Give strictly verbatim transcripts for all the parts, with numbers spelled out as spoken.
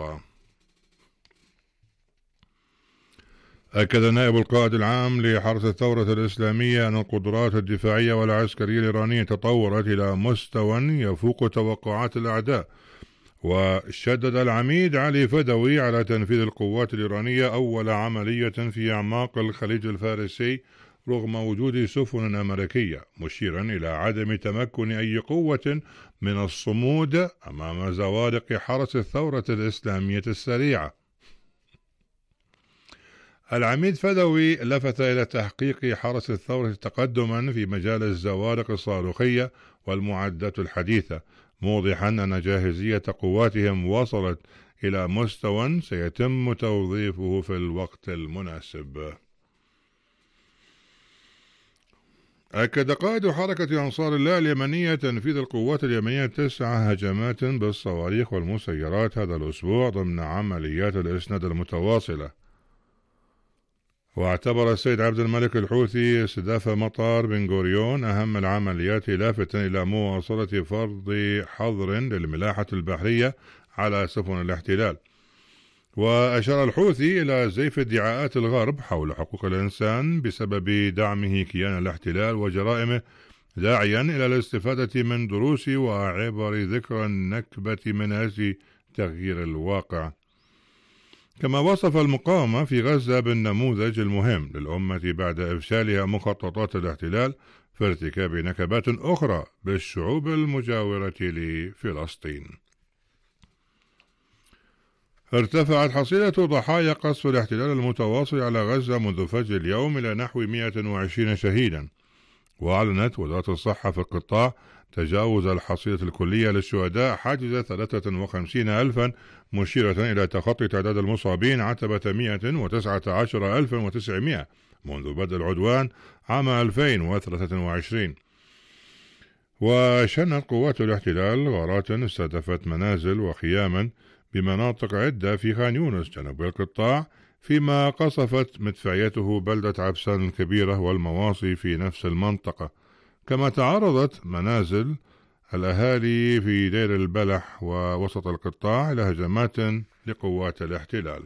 القوة. أكد نائب القائد العام لحرس الثورة الإسلامية أن القدرات الدفاعية والعسكرية الإيرانية تطورت إلى مستوى يفوق توقعات الأعداء، وشدد العميد علي فدوي على تنفيذ القوات الإيرانية أول عملية في أعماق الخليج الفارسي رغم وجود سفن أمريكية، مشيرا إلى عدم تمكن أي قوة من الصمود أمام زوارق حرس الثورة الإسلامية السريعة. العميد فدوي لفت إلى تحقيق حرس الثورة تقدما في مجال الزوارق الصاروخية والمعدات الحديثة، موضحا أن جاهزية قواتهم وصلت إلى مستوى سيتم توظيفه في الوقت المناسب. أكد قائد حركة أنصار الله اليمنية تنفيذ القوات اليمنية تسع هجمات بالصواريخ والمسيرات هذا الأسبوع ضمن عمليات الإسناد المتواصلة. واعتبر السيد عبد الملك الحوثي استهداف مطار بن غوريون أهم العمليات، لافتا إلى مواصلة فرض حظر للملاحة البحرية على سفن الاحتلال. وأشار الحوثي إلى زيف ادعاءات الغرب حول حقوق الإنسان بسبب دعمه كيان الاحتلال وجرائمه، داعيا إلى الاستفادة من دروس وعبر ذكرى النكبة من أجل تغيير الواقع. كما وصف المقاومة في غزة بالنموذج المهم للأمة بعد إفشالها مخططات الاحتلال في ارتكاب نكبات أخرى بالشعوب المجاورة لفلسطين. ارتفعت حصيلة ضحايا قصف الاحتلال المتواصل على غزة منذ فجر اليوم إلى نحو مئة وعشرين شهيدا، وأعلنت وزارة الصحة في القطاع تجاوز الحصيلة الكلية للشهداء حاجز ثلاثة وخمسين ألفا، مشيرة إلى تخطي تعداد المصابين عتبة مئة وتسعة عشر ألفا وتسعمائة منذ بدء العدوان عام ألفين وثلاثة وعشرين. وشنت قوات الاحتلال غارات استهدفت منازل وخياما بمناطق عدة في خان يونس جنوب القطاع، فيما قصفت مدفعيته بلدة عبسان الكبيرة والمواصي في نفس المنطقة. كما تعرضت منازل الأهالي في دير البلح ووسط القطاع إلى هجمات لقوات الاحتلال.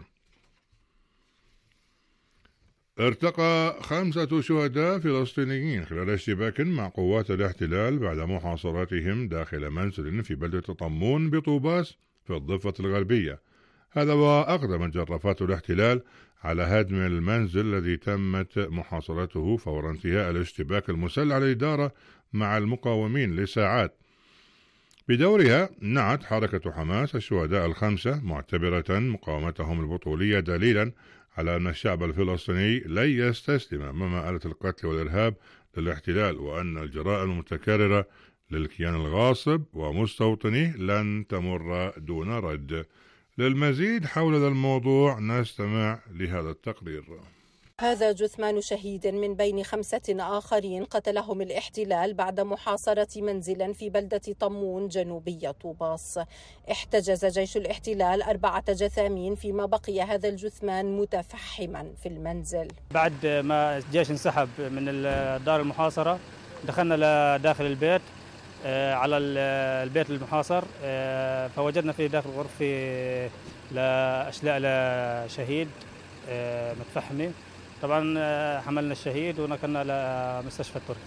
ارتقى خمسة شهداء فلسطينيين خلال اشتباك مع قوات الاحتلال بعد محاصرتهم داخل منزل في بلدة طمون بطوباس في الضفة الغربية. هذا وأقدمت جرافات الاحتلال على هدم المنزل الذي تمت محاصرته فور انتهاء الاشتباك المسلح للإدارة مع المقاومين لساعات. بدورها نعت حركة حماس الشهداء الخمسة، معتبرة مقاومتهم البطولية دليلا على أن الشعب الفلسطيني لن يستسلم أمام آلة القتل والإرهاب للاحتلال، وأن الجرائم المتكررة للكيان الغاصب ومستوطنيه لن تمر دون رد. للمزيد حول هذا الموضوع نستمع لهذا التقرير. هذا جثمان شهيد من بين خمسة آخرين قتلهم الاحتلال بعد محاصرة منزل في بلدة طمون جنوبية طوباس. احتجز جيش الاحتلال أربعة جثامين، فيما بقي هذا الجثمان متفحما في المنزل. بعد ما الجيش انسحب من دار المحاصرة دخلنا لداخل البيت على البيت المحاصر، فوجدنا في داخل الغرفة لأشلاء لشهيد متفحمة. طبعا حملنا الشهيد ونقلنا لمستشفى التركي.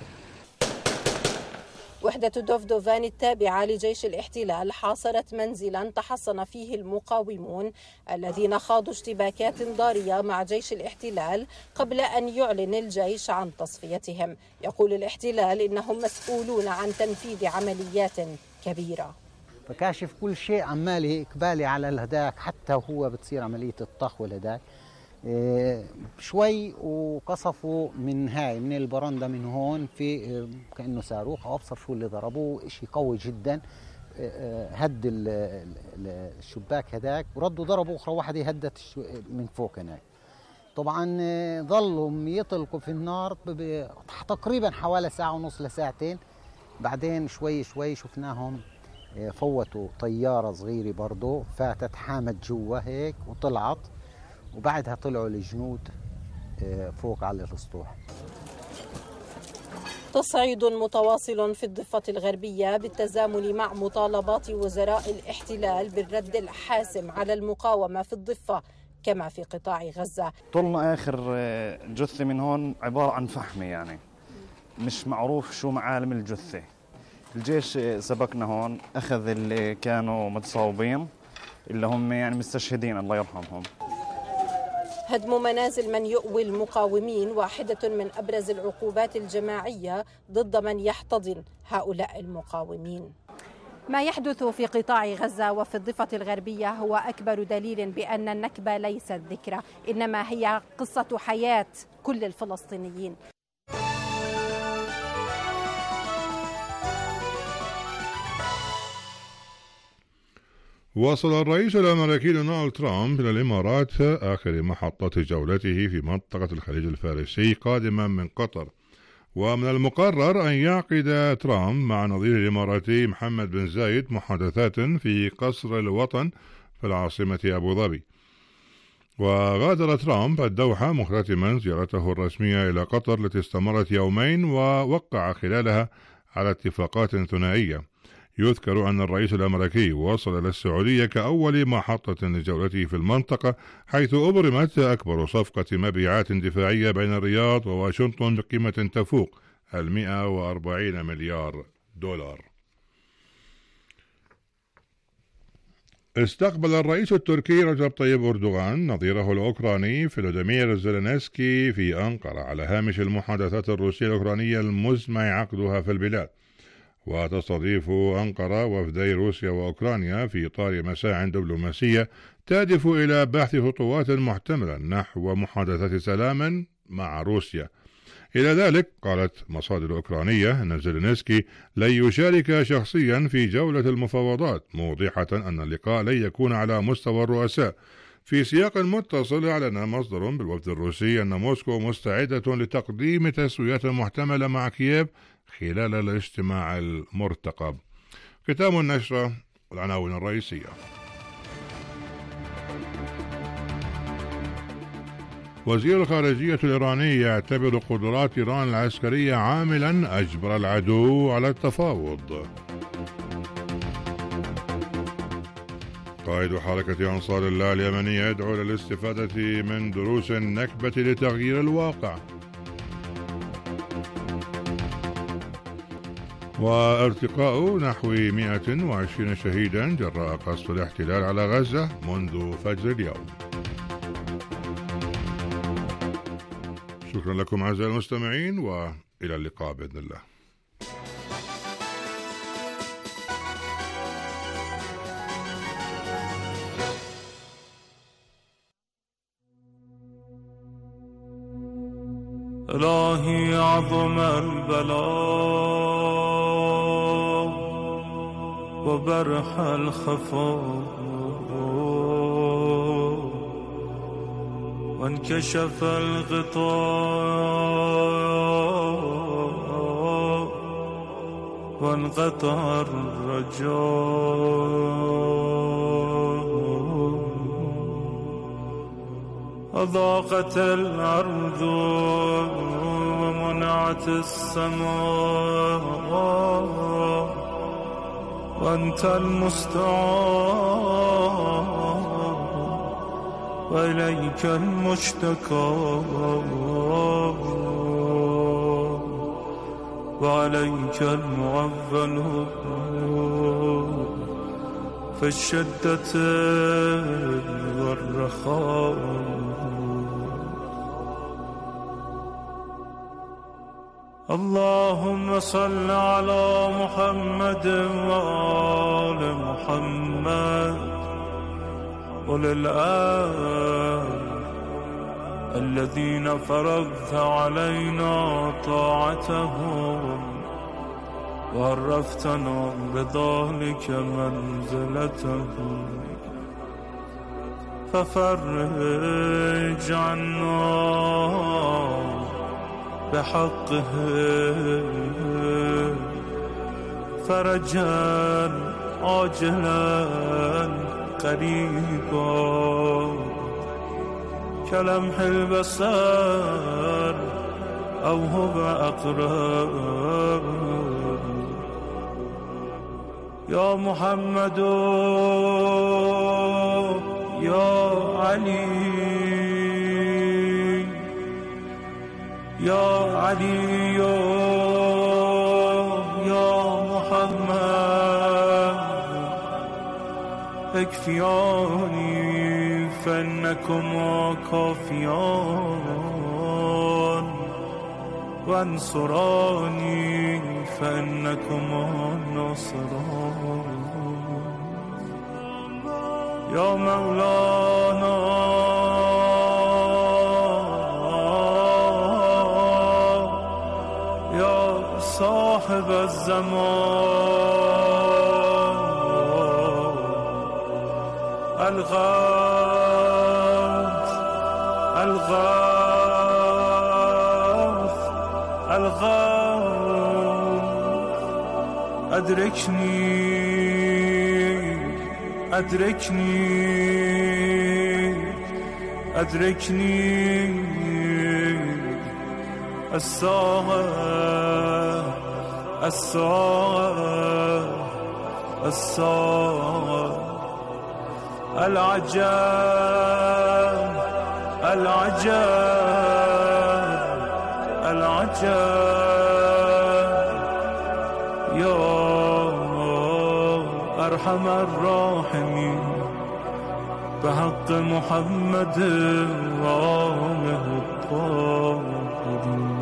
وحدة دوفدوفان التابعة لجيش الاحتلال حاصرت منزلا تحصن فيه المقاومون الذين خاضوا اشتباكات ضارية مع جيش الاحتلال قبل أن يعلن الجيش عن تصفيتهم. يقول الاحتلال إنهم مسؤولون عن تنفيذ عمليات كبيرة. فكاشف كل شيء عمالي إقبالي على الهداك، حتى هو بتصير عملية الطخ والهداك إيه شوي، وقصفوا من هاي من البرندة من هون في إيه كأنه صاروخ، أو أبصر شو اللي ضربوه، إشي قوي جدا. إيه هد الشباك هداك، وردوا ضربوا أخرى واحدة هدت من فوق هناك. طبعا إيه ظلوا يطلقوا في النار تقريبا حوالي ساعة ونص لساعتين. بعدين شوي شوي شفناهم إيه فوتوا طيارة صغيرة برضو فاتت حامت جوا هيك وطلعت، وبعدها طلعوا الجنود فوق على الاسطوح. تصعيد متواصل في الضفة الغربية بالتزامن مع مطالبات وزراء الاحتلال بالرد الحاسم على المقاومة في الضفة كما في قطاع غزة. طلنا آخر جثة من هون عبارة عن فحمة، يعني مش معروف شو معالم الجثة. الجيش سبقنا هون، أخذ اللي كانوا متصاوبين اللي هم يعني مستشهدين الله يرحمهم. هدم منازل من يؤوي المقاومين واحدة من أبرز العقوبات الجماعية ضد من يحتضن هؤلاء المقاومين. ما يحدث في قطاع غزة وفي الضفة الغربية هو أكبر دليل بأن النكبة ليست ذكرى، إنما هي قصة حياة كل الفلسطينيين. وصل الرئيس الأمريكي دونالد ترامب إلى الإمارات آخر محطة جولته في منطقة الخليج الفارسي قادما من قطر، ومن المقرر أن يعقد ترامب مع نظير الإماراتي محمد بن زايد محادثات في قصر الوطن في العاصمة أبو ظبي. وغادر ترامب الدوحة مختتما زيارته الرسمية إلى قطر التي استمرت يومين ووقع خلالها على اتفاقات ثنائية. يذكر أن الرئيس الأمريكي وصل إلى السعودية كأول محطة لجولته في المنطقة، حيث أبرمت أكبر صفقة مبيعات دفاعية بين الرياض وواشنطن بقيمة تفوق المئة وأربعين مليار دولار. استقبل الرئيس التركي رجب طيب أردوغان نظيره الأوكراني فلوديمير زيلينسكي في أنقرة على هامش المحادثات الروسية الأوكرانية المزمع عقدها في البلاد. وتستضيف أنقرة وفدي روسيا وأوكرانيا في إطار مساع دبلوماسية تهدف إلى بحث خطوات محتملة نحو محادثة سلام مع روسيا. إلى ذلك قالت مصادر أوكرانية أن زيلينسكي لن يشارك شخصيا في جولة المفاوضات، موضحة أن اللقاء لن يكون على مستوى الرؤساء. في سياق متصل أعلن مصدر بالوفد الروسي أن موسكو مستعدة لتقديم تسويات محتملة مع كييف خلال الاجتماع المرتقب. ختام النشرة والعناوين الرئيسية. وزير الخارجية الإيراني يعتبر قدرات إيران العسكرية عاملا أجبر العدو على التفاوض. قائد حركة أنصار الله اليمنية يدعو للاستفادة من دروس النكبة لتغيير الواقع. وارتقاء نحو مئة وعشرين شهيدا جراء قصف الاحتلال على غزة منذ فجر اليوم. شكرا لكم أعزائي المستمعين، وإلى اللقاء بإذن الله. إلهي عظم البلاء وبرح الخفاء وانكشف الغطاء وانقطع الرجاء أضاقت الأرض ومنعت السماء وأنت المستعان وإليك المشتكى وعليك المعول في الشدة والرخاء. اللهم صل على محمد وآل محمد وللآل الذين فرضت علينا طاعتهم وعرفتنا بذلك منزلتهم، ففرج عنا بحقه فرجا عاجلا قريبا كلمح البصر أو هو أقرب. يا محمد يا علي يا علي يا محمد اكفياني فإنكما كافيان وانصراني فإنكما ناصران. يا مولانا يا صاحب الزمان الغوث الغوث الغوث أدركني أدركني أدركني الساعة الساعة الساعة العجاب العجاب العجاب. يا أرحم الراحمين بحق محمد وآله الطاهرين.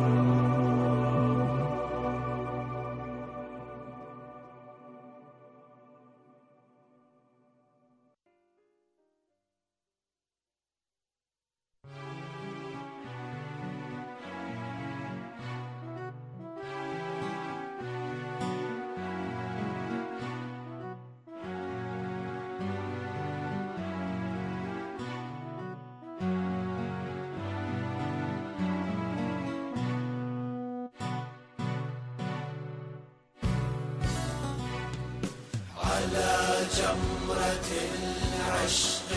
على جمرة العشق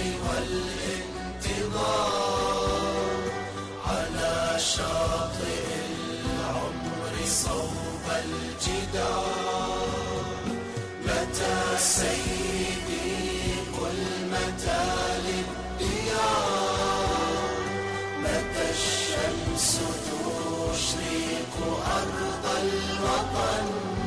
والانتظار على شاطئ العمر صوب الجدار. متى سيدي قل متى للديار؟ متى الشمس تشرق أرض الوطن؟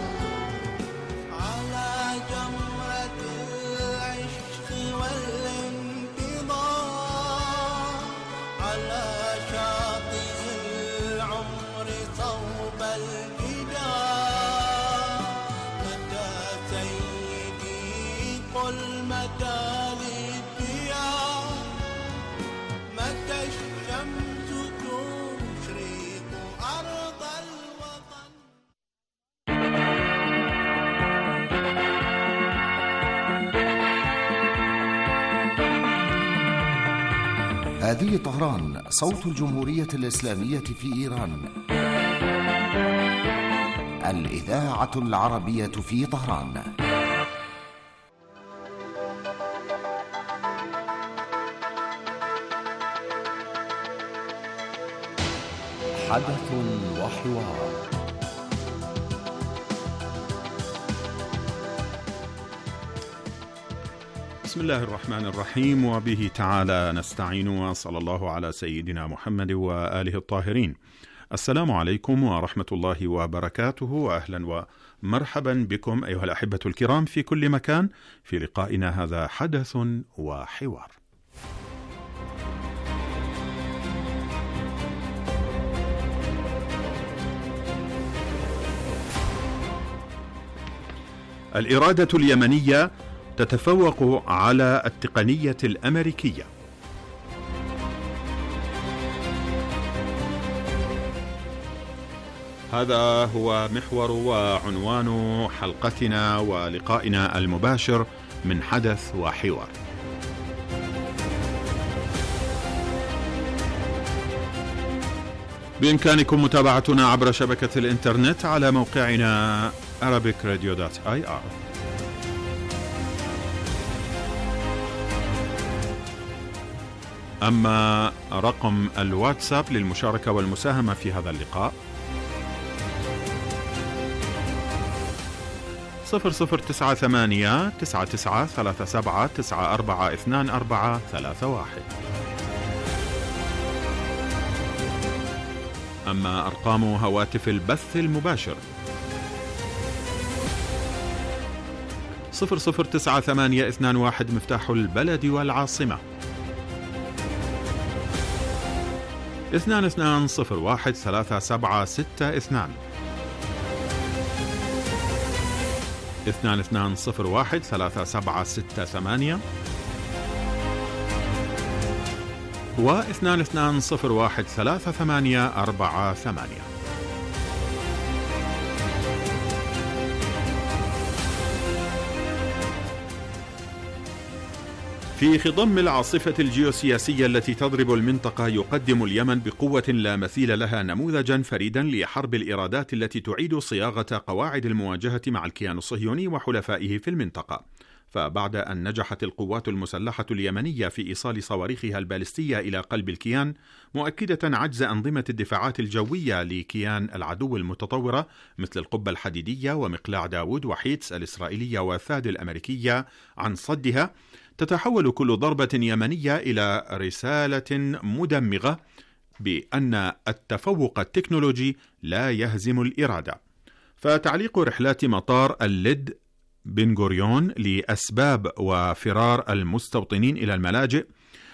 هذه طهران، صوت الجمهورية الإسلامية في إيران، الإذاعة العربية في طهران. حدث وحوار. بسم الله الرحمن الرحيم، وبه تعالى نستعين، وصلى الله على سيدنا محمد وآله الطاهرين. السلام عليكم ورحمة الله وبركاته، وأهلا ومرحبا بكم أيها الأحبة الكرام في كل مكان في لقائنا هذا حدث وحوار. الإرادة اليمنية تتفوق على التقنية الأمريكية. هذا هو محور وعنوان حلقتنا ولقائنا المباشر من حدث وحوار. بإمكانكم متابعتنا عبر شبكة الإنترنت على موقعنا arabic radio dot i r. أما رقم الواتساب للمشاركة والمساهمة في هذا اللقاء صفر صفر تسعة ثمانية تسعة تسعة ثلاثة سبعة تسعة أربعة اثنان أربعة ثلاثة واحد. أما أرقام هواتف البث المباشر صفر صفر تسعة ثمانية اثنان واحد مفتاح البلد والعاصمة، اثنان اثنان صفر واحد ثلاثة سبعة ستة اثنان، اثنان اثنان صفر واحد ثلاثة سبعة ستة ثمانية، واثنان اثنان صفر واحد ثلاثة ثمانية أربعة ثمانية. في خضم العاصفة الجيوسياسية التي تضرب المنطقة، يقدم اليمن بقوة لا مثيل لها نموذجا فريدا لحرب الإرادات التي تعيد صياغة قواعد المواجهة مع الكيان الصهيوني وحلفائه في المنطقة. فبعد أن نجحت القوات المسلحة اليمنية في إيصال صواريخها البالستية إلى قلب الكيان، مؤكدة عجز أنظمة الدفاعات الجوية لكيان العدو المتطورة مثل القبة الحديدية ومقلاع داود وحيتس الإسرائيلية وثاد الأمريكية عن صدها، تتحول كل ضربة يمنية إلى رسالة مدمغة بأن التفوق التكنولوجي لا يهزم الإرادة. فتعليق رحلات مطار اللد بن غوريون لأسباب وفرار المستوطنين إلى الملاجئ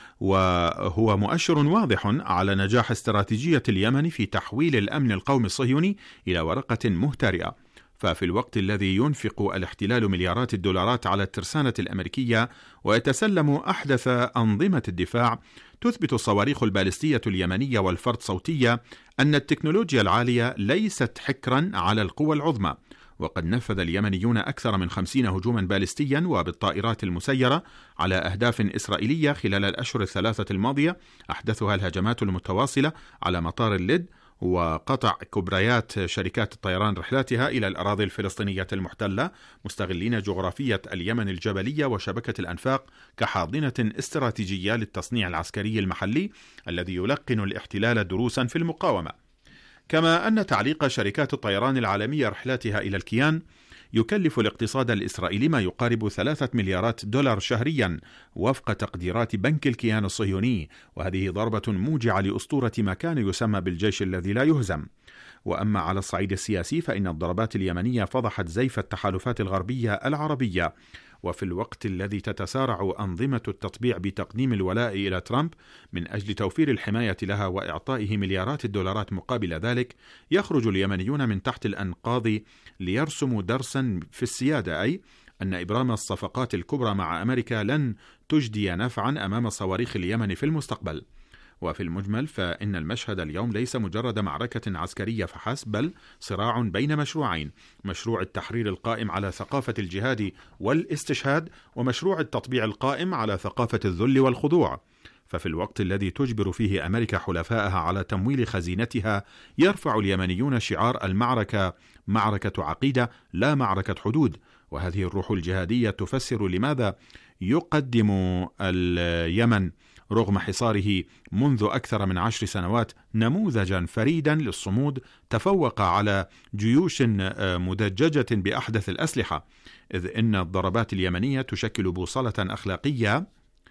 وهو مؤشر واضح على نجاح استراتيجية اليمن في تحويل الأمن القومي الصهيوني إلى ورقة مهترئة. ففي الوقت الذي ينفق الاحتلال مليارات الدولارات على الترسانة الأمريكية ويتسلم أحدث أنظمة الدفاع، تثبت الصواريخ البالستية اليمنية والفرد صوتية أن التكنولوجيا العالية ليست حكرا على القوى العظمى. وقد نفذ اليمنيون أكثر من خمسين هجوما بالستيا وبالطائرات المسيرة على أهداف إسرائيلية خلال الأشهر الثلاثة الماضية، أحدثها الهجمات المتواصلة على مطار اللد وقطع كبريات شركات الطيران رحلاتها إلى الأراضي الفلسطينية المحتلة، مستغلين جغرافية اليمن الجبلية وشبكة الأنفاق كحاضنة استراتيجية للتصنيع العسكري المحلي الذي يلقن الاحتلال دروسا في المقاومة. كما أن تعليق شركات الطيران العالمية رحلاتها إلى الكيان يكلف الاقتصاد الإسرائيلي ما يقارب ثلاثة مليارات دولار شهريا وفق تقديرات بنك الكيان الصهيوني، وهذه ضربة موجعة لأسطورة ما كان يسمى بالجيش الذي لا يهزم. وأما على الصعيد السياسي فإن الضربات اليمنية فضحت زيف التحالفات الغربية العربية، وفي الوقت الذي تتسارع أنظمة التطبيع بتقديم الولاء إلى ترامب من أجل توفير الحماية لها وإعطائه مليارات الدولارات مقابل ذلك، يخرج اليمنيون من تحت الأنقاض ليرسموا درسا في السيادة، أي أن إبرام الصفقات الكبرى مع أمريكا لن تجدي نفعا أمام صواريخ اليمن في المستقبل. وفي المجمل فإن المشهد اليوم ليس مجرد معركة عسكرية فحسب، بل صراع بين مشروعين: مشروع التحرير القائم على ثقافة الجهاد والاستشهاد، ومشروع التطبيع القائم على ثقافة الذل والخضوع. ففي الوقت الذي تجبر فيه أمريكا حلفائها على تمويل خزينتها، يرفع اليمنيون شعار المعركة معركة عقيدة لا معركة حدود. وهذه الروح الجهادية تفسر لماذا يقدم اليمن رغم حصاره منذ أكثر من عشر سنوات نموذجا فريدا للصمود تفوق على جيوش مدججة بأحدث الأسلحة، إذ إن الضربات اليمنية تشكل بوصلة أخلاقية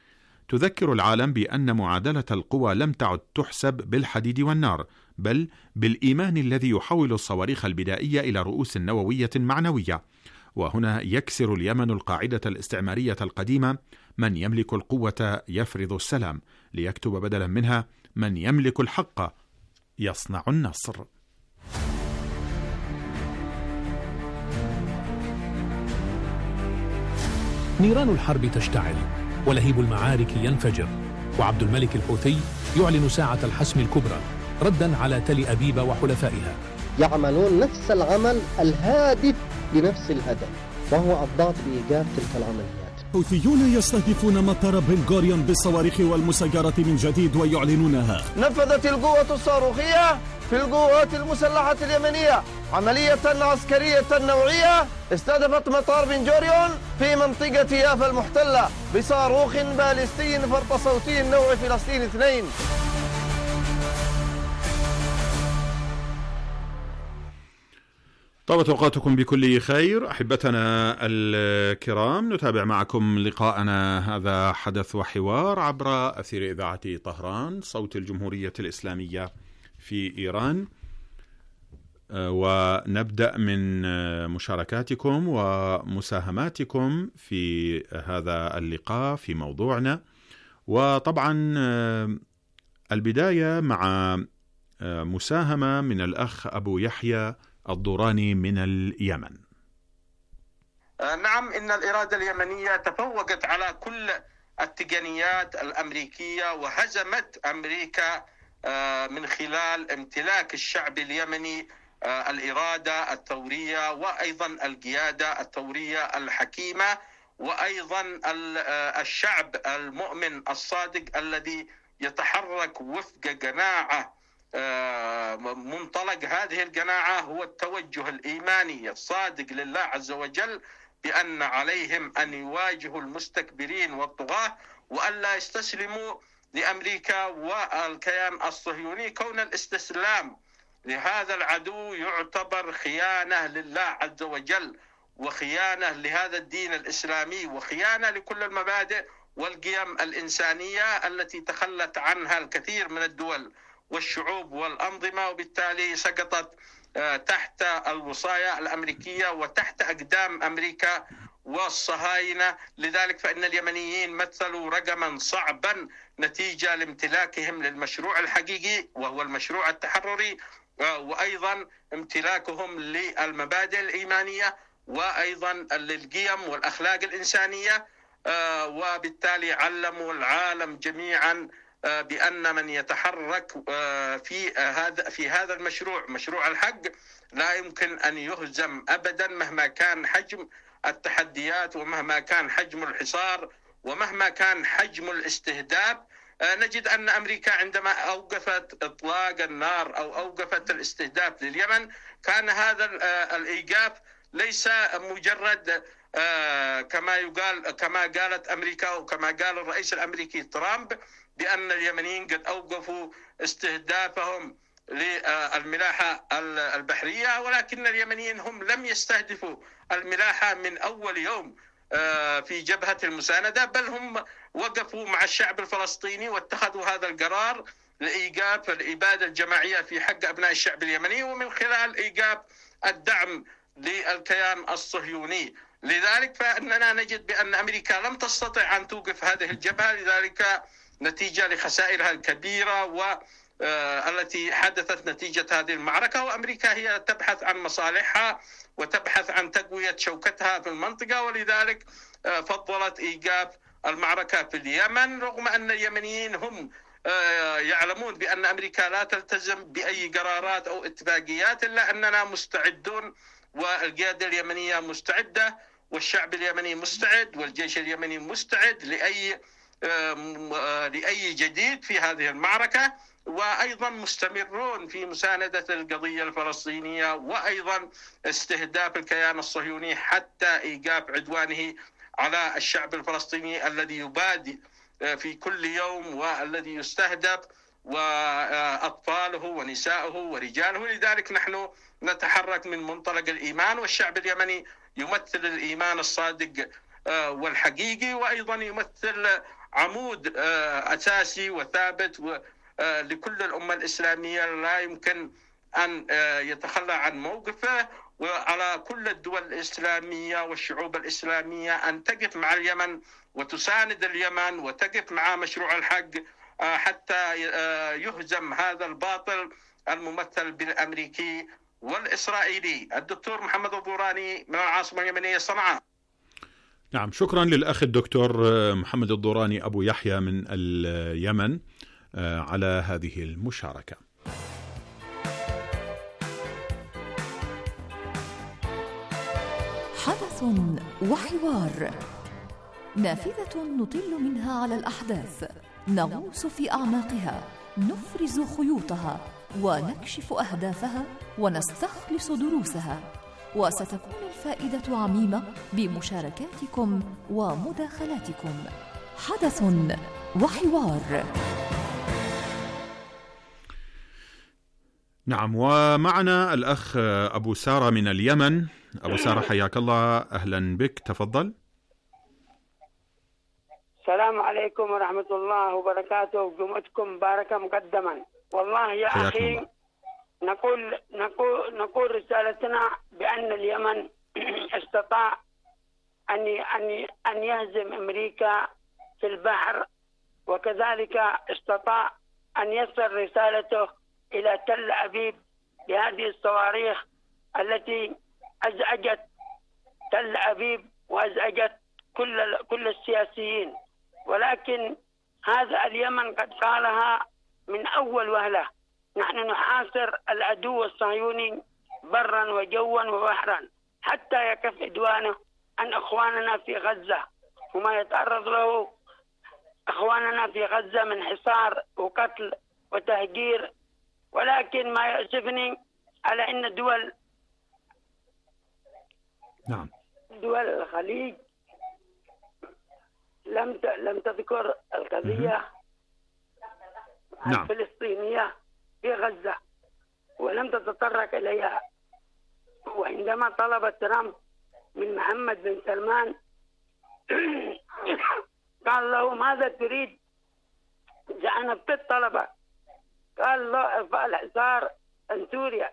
تذكر العالم بأن معادلة القوى لم تعد تحسب بالحديد والنار، بل بالإيمان الذي يحول الصواريخ البدائية إلى رؤوس نووية معنوية. وهنا يكسر اليمن القاعدة الاستعمارية القديمة: من يملك القوة يفرض السلام، ليكتب بدلا منها: من يملك الحق يصنع النصر. نيران الحرب تشتعل ولهيب المعارك ينفجر، وعبد الملك الحوثي يعلن ساعة الحسم الكبرى ردا على تل أبيب وحلفائها. يعملون نفس العمل الهادف لنفس الهدف، وهو الضغط بإيقاف تلك العمليات. حوثيون يستهدفون مطار بن غوريون بالصواريخ والمسيرات من جديد ويعلنونها. نفذت القوة الصاروخية في القوات المسلحة اليمنية عملية عسكرية نوعية استهدفت مطار بن غوريون في منطقة يافا المحتلة بصاروخ باليستي فرط صوتي نوع فلسطين اثنين. طابت أوقاتكم بكل خير أحبتنا الكرام، نتابع معكم لقاءنا هذا حدث وحوار عبر أثير إذاعة طهران صوت الجمهورية الإسلامية في إيران، ونبدأ من مشاركاتكم ومساهماتكم في هذا اللقاء في موضوعنا. وطبعا البداية مع مساهمة من الأخ أبو يحيى الضوراني من اليمن. نعم، إن الإرادة اليمنية تفوقت على كل التقنيات الأمريكية وهزمت أمريكا من خلال امتلاك الشعب اليمني الإرادة الثورية وأيضا القيادة الثورية الحكيمة وأيضا الشعب المؤمن الصادق الذي يتحرك وفق قناعة. منطلق هذه القناعة هو التوجه الإيماني الصادق لله عز وجل بأن عليهم أن يواجهوا المستكبرين والطغاة وأن لا يستسلموا لأمريكا والكيان الصهيوني. كون الاستسلام لهذا العدو يعتبر خيانة لله عز وجل وخيانة لهذا الدين الإسلامي وخيانة لكل المبادئ والقيم الإنسانية التي تخلت عنها الكثير من الدول والشعوب والأنظمة، وبالتالي سقطت تحت الوصاية الأمريكية وتحت أقدام أمريكا والصهاينة. لذلك فإن اليمنيين مثلوا رقما صعبا نتيجة لامتلاكهم للمشروع الحقيقي وهو المشروع التحرري، وأيضا امتلاكهم للمبادئ الإيمانية وأيضا للقيم والأخلاق الإنسانية، وبالتالي علموا العالم جميعا بأن من يتحرك في هذا في هذا المشروع مشروع الحق لا يمكن أن يهزم أبدا مهما كان حجم التحديات ومهما كان حجم الحصار ومهما كان حجم الاستهداف. نجد أن أمريكا عندما أوقفت إطلاق النار أو أوقفت الاستهداف لليمن كان هذا الإيقاف ليس مجرد كما يقال كما قالت أمريكا وكما قال الرئيس الأمريكي ترامب بأن اليمنيين قد أوقفوا استهدافهم للملاحة البحرية، ولكن اليمنيين هم لم يستهدفوا الملاحة من أول يوم في جبهة المساندة، بل هم وقفوا مع الشعب الفلسطيني واتخذوا هذا القرار لإيقاف الإبادة الجماعية في حق أبناء الشعب اليمني ومن خلال إيقاف الدعم للكيان الصهيوني. لذلك فإننا نجد بأن أمريكا لم تستطع أن توقف هذه الجبهة، لذلك نتيجة لخسائرها الكبيرة والتي حدثت نتيجة هذه المعركة. وأمريكا هي تبحث عن مصالحها وتبحث عن تقوية شوكتها في المنطقة، ولذلك فضلت إيقاف المعركة في اليمن رغم أن اليمنيين هم يعلمون بأن أمريكا لا تلتزم بأي قرارات أو اتفاقيات، إلا أننا مستعدون والقيادة اليمنية مستعدة والشعب اليمني مستعد والجيش اليمني مستعد لأي لأي جديد في هذه المعركة، وأيضا مستمرون في مساندة القضية الفلسطينية وأيضا استهداف الكيان الصهيوني حتى إيقاف عدوانه على الشعب الفلسطيني الذي يبادي في كل يوم والذي يستهدف وأطفاله ونساءه ورجاله. لذلك نحن نتحرك من منطلق الإيمان، والشعب اليمني يمثل الإيمان الصادق والحقيقي وأيضا يمثل عمود أساسي وثابت لكل الأمة الإسلامية لا يمكن أن يتخلى عن موقفه، وعلى كل الدول الإسلامية والشعوب الإسلامية أن تقف مع اليمن وتساند اليمن وتقف مع مشروع الحق حتى يهزم هذا الباطل الممثل بالأمريكي والإسرائيلي. الدكتور محمد الضوراني من العاصمة اليمنية صنعاء. نعم، شكرا للأخ الدكتور محمد الضوراني أبو يحيى من اليمن على هذه المشاركة. حدث وحوار نافذة نطل منها على الأحداث، نغوص في أعماقها، نفرز خيوطها ونكشف أهدافها ونستخلص دروسها. وستكون الفائدة عميمة بمشاركاتكم ومداخلاتكم. حدث وحوار. نعم، ومعنا الأخ أبو سارة من اليمن. أبو سارة حياك الله، أهلا بك، تفضل. السلام عليكم ورحمة الله وبركاته، جمعتكم مباركة مقدما. والله يا أخي الله. نقول نقول نقول رسالتنا بأن اليمن استطاع أن أن أن يهزم أمريكا في البحر، وكذلك استطاع أن يصل رسالته إلى تل أبيب بهذه الصواريخ التي أزعجت تل أبيب وأزعجت كل كل السياسيين. ولكن هذا اليمن قد قالها من أول وهلة: نحن نحاصر العدو الصهيوني برا وجوا وبحرا حتى يكف عدوانه عن أخواننا في غزة وما يتعرض له أخواننا في غزة من حصار وقتل وتهجير. ولكن ما يؤسفني على أن دول نعم دول الخليج لم لم تذكر القضية نعم. الفلسطينية في غزة ولم تتطرق إليها. وعندما طلب ترامب من محمد بن سلمان قال له: ماذا تريد؟ جاءنا الطلبة، قال له: ارفع الحصار عن سوريا.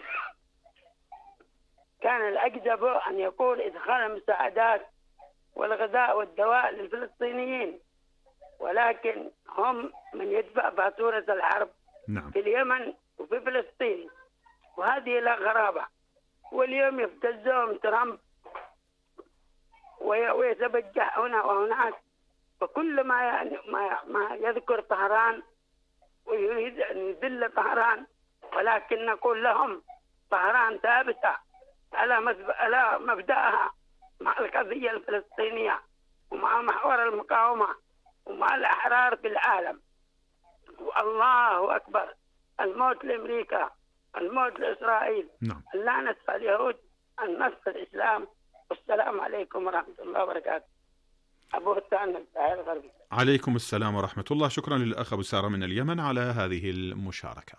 كان الأجدب أن يقول إدخال المساعدات والغذاء والدواء للفلسطينيين، ولكن هم من يدفع فاتورة الحرب نعم. في اليمن وفي فلسطين، وهذه لا غرابة. واليوم يبتزهم ترامب ويتبجح هنا وهناك، فكل ما ما يذكر طهران ويريد أن يذل طهران، ولكن نقول لهم طهران ثابتة على مبدأها مع القضية الفلسطينية ومع محور المقاومة ومع الأحرار في العالم. والله أكبر، الموت لأمريكا، الموت لإسرائيل، نعم. اللعنة على اليهود، النصر الإسلام. والسلام عليكم ورحمة الله وبركاته. أبو هتان الساحل الغربي. عليكم السلام ورحمة الله. شكرا للأخ أبو سارة من اليمن على هذه المشاركة.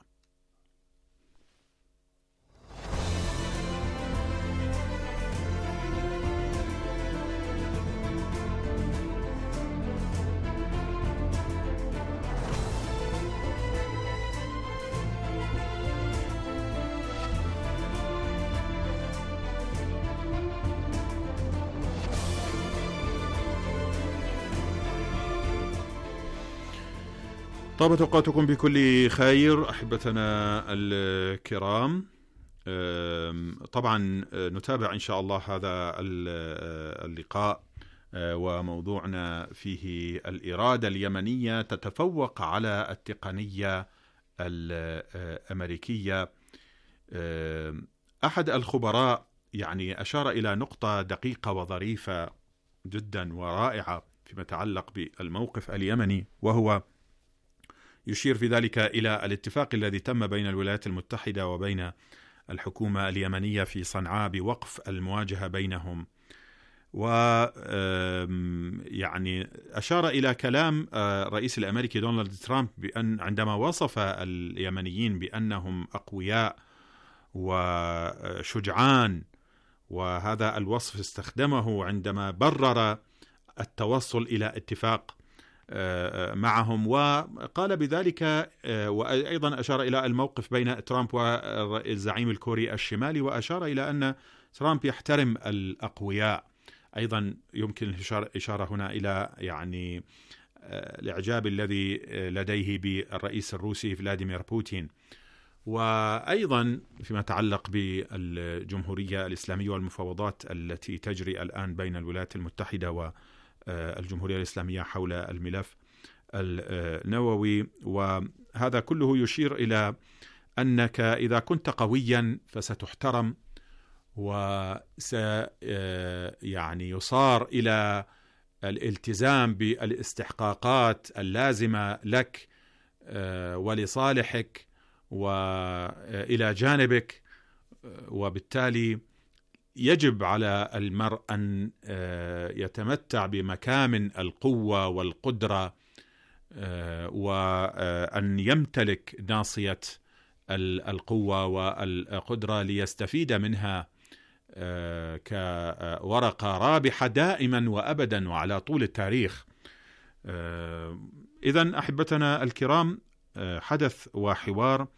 طابت أوقاتكم بكل خير أحبتنا الكرام. طبعا نتابع إن شاء الله هذا اللقاء وموضوعنا فيه الإرادة اليمنية تتفوق على التقنية الأمريكية. أحد الخبراء يعني أشار إلى نقطة دقيقة وظريفة جدا ورائعة فيما يتعلق بالموقف اليمني، وهو يشير في ذلك إلى الاتفاق الذي تم بين الولايات المتحدة وبين الحكومة اليمنية في صنعاء بوقف المواجهة بينهم. و يعني أشار إلى كلام الرئيس الأمريكي دونالد ترامب بأن عندما وصف اليمنيين بأنهم أقوياء وشجعان، وهذا الوصف استخدمه عندما برر التوصل إلى اتفاق معهم، وقال بذلك وأيضا أشار إلى الموقف بين ترامب والزعيم الكوري الشمالي، وأشار إلى أن ترامب يحترم الأقوياء. أيضا يمكن الإشارة هنا إلى يعني الإعجاب الذي لديه بالرئيس الروسي فلاديمير بوتين. وأيضا فيما يتعلق بالجمهورية الإسلامية والمفاوضات التي تجري الآن بين الولايات المتحدة والجمهورية الإسلامية حول الملف النووي، وهذا كله يشير إلى أنك إذا كنت قويا فستحترم وس يعني يصار إلى الالتزام بالاستحقاقات اللازمة لك ولصالحك وإلى جانبك، وبالتالي يجب على المرء أن يتمتع بمكامن القوة والقدرة، وأن يمتلك ناصية القوة والقدرة ليستفيد منها كورقة رابحة دائما وأبدا وعلى طول التاريخ. إذن أحبتنا الكرام، حدث وحوار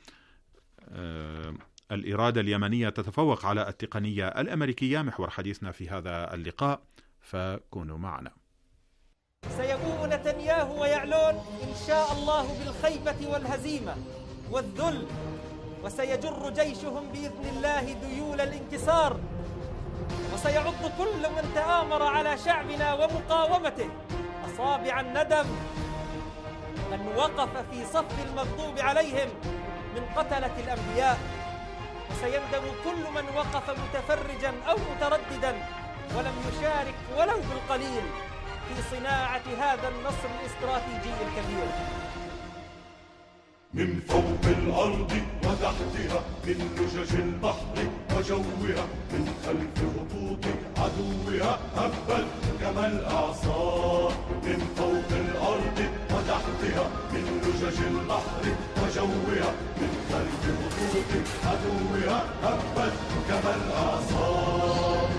الإرادة اليمنية تتفوق على التقنية الأمريكية محور حديثنا في هذا اللقاء، فكونوا معنا. سيبوء نتنياهو ويعلون إن شاء الله بالخيبة والهزيمة والذل، وسيجر جيشهم بإذن الله ذيول الانكسار، وسيعض كل من تآمر على شعبنا ومقاومته أصابع الندم، من وقف في صف المغضوب عليهم من قتلة الأنبياء، وسيندم كل من وقف متفرجا أو مترددا ولم يشارك ولو بالقليل في صناعة هذا النصر الاستراتيجي الكبير. من فوق الأرض وتحتها، من لجج البحر وجوها، من خلف خطوط عدوها هبت كما الإعصار. من فوق الأرض وتحتها، من لجج البحر وجوها، من خلف خطوط عدوها هبت كما الإعصار.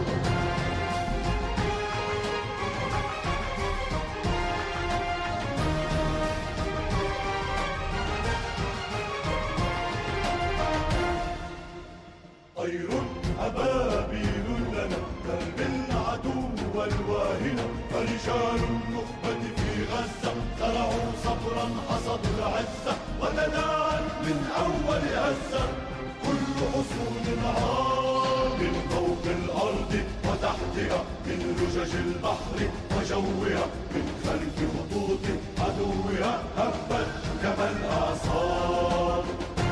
طير أبابيل لنا درب العدو والواهنة، فرجال النخبة في غزة زرعوا صبرا حصدوا العزة، وتداعت من أول هزة كل حصون العار. من فوق الأرض وتحتها، من لجج البحر وجوها، من خلف خطوط عدوها هبت كما الإعصار.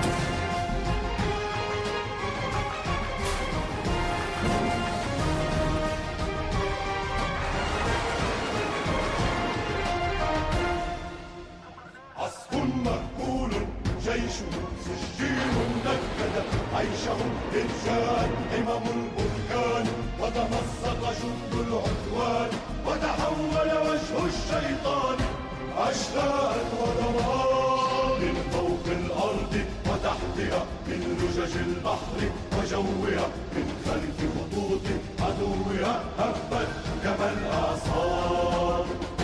عصف مأكول جيشه سجين نكد عيشهم، إذ جاءت همم البركان وتمزق جند العدوان، وتحول وجه الشيطان أشلاء ودمار. من فوق الأرض وتحتها، من لجج البحر وجوها، من خلف خطوط عدوها هبت كما الإعصار.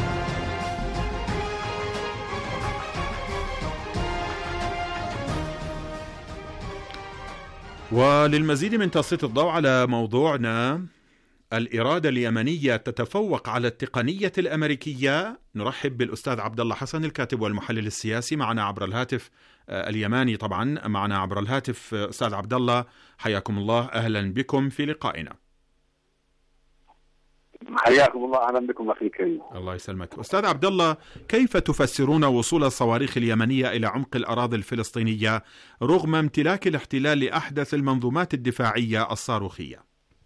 وللمزيد من تسليط الضوء على موضوعنا الإرادة اليمنية تتفوق على التقنية الأمريكية، نرحب بالأستاذ عبد الله حسن الكاتب والمحلل السياسي معنا عبر الهاتف، اليماني طبعا معنا عبر الهاتف. أستاذ عبد الله حياكم الله، أهلا بكم في لقائنا. حياكم الله، اهلا بكم اخي الكريم. الله يسلمك. استاذ عبد الله، كيف تفسرون وصول الصواريخ اليمنيه الى عمق الاراضي الفلسطينيه رغم امتلاك الاحتلال لاحدث المنظومات الدفاعيه الصاروخيه؟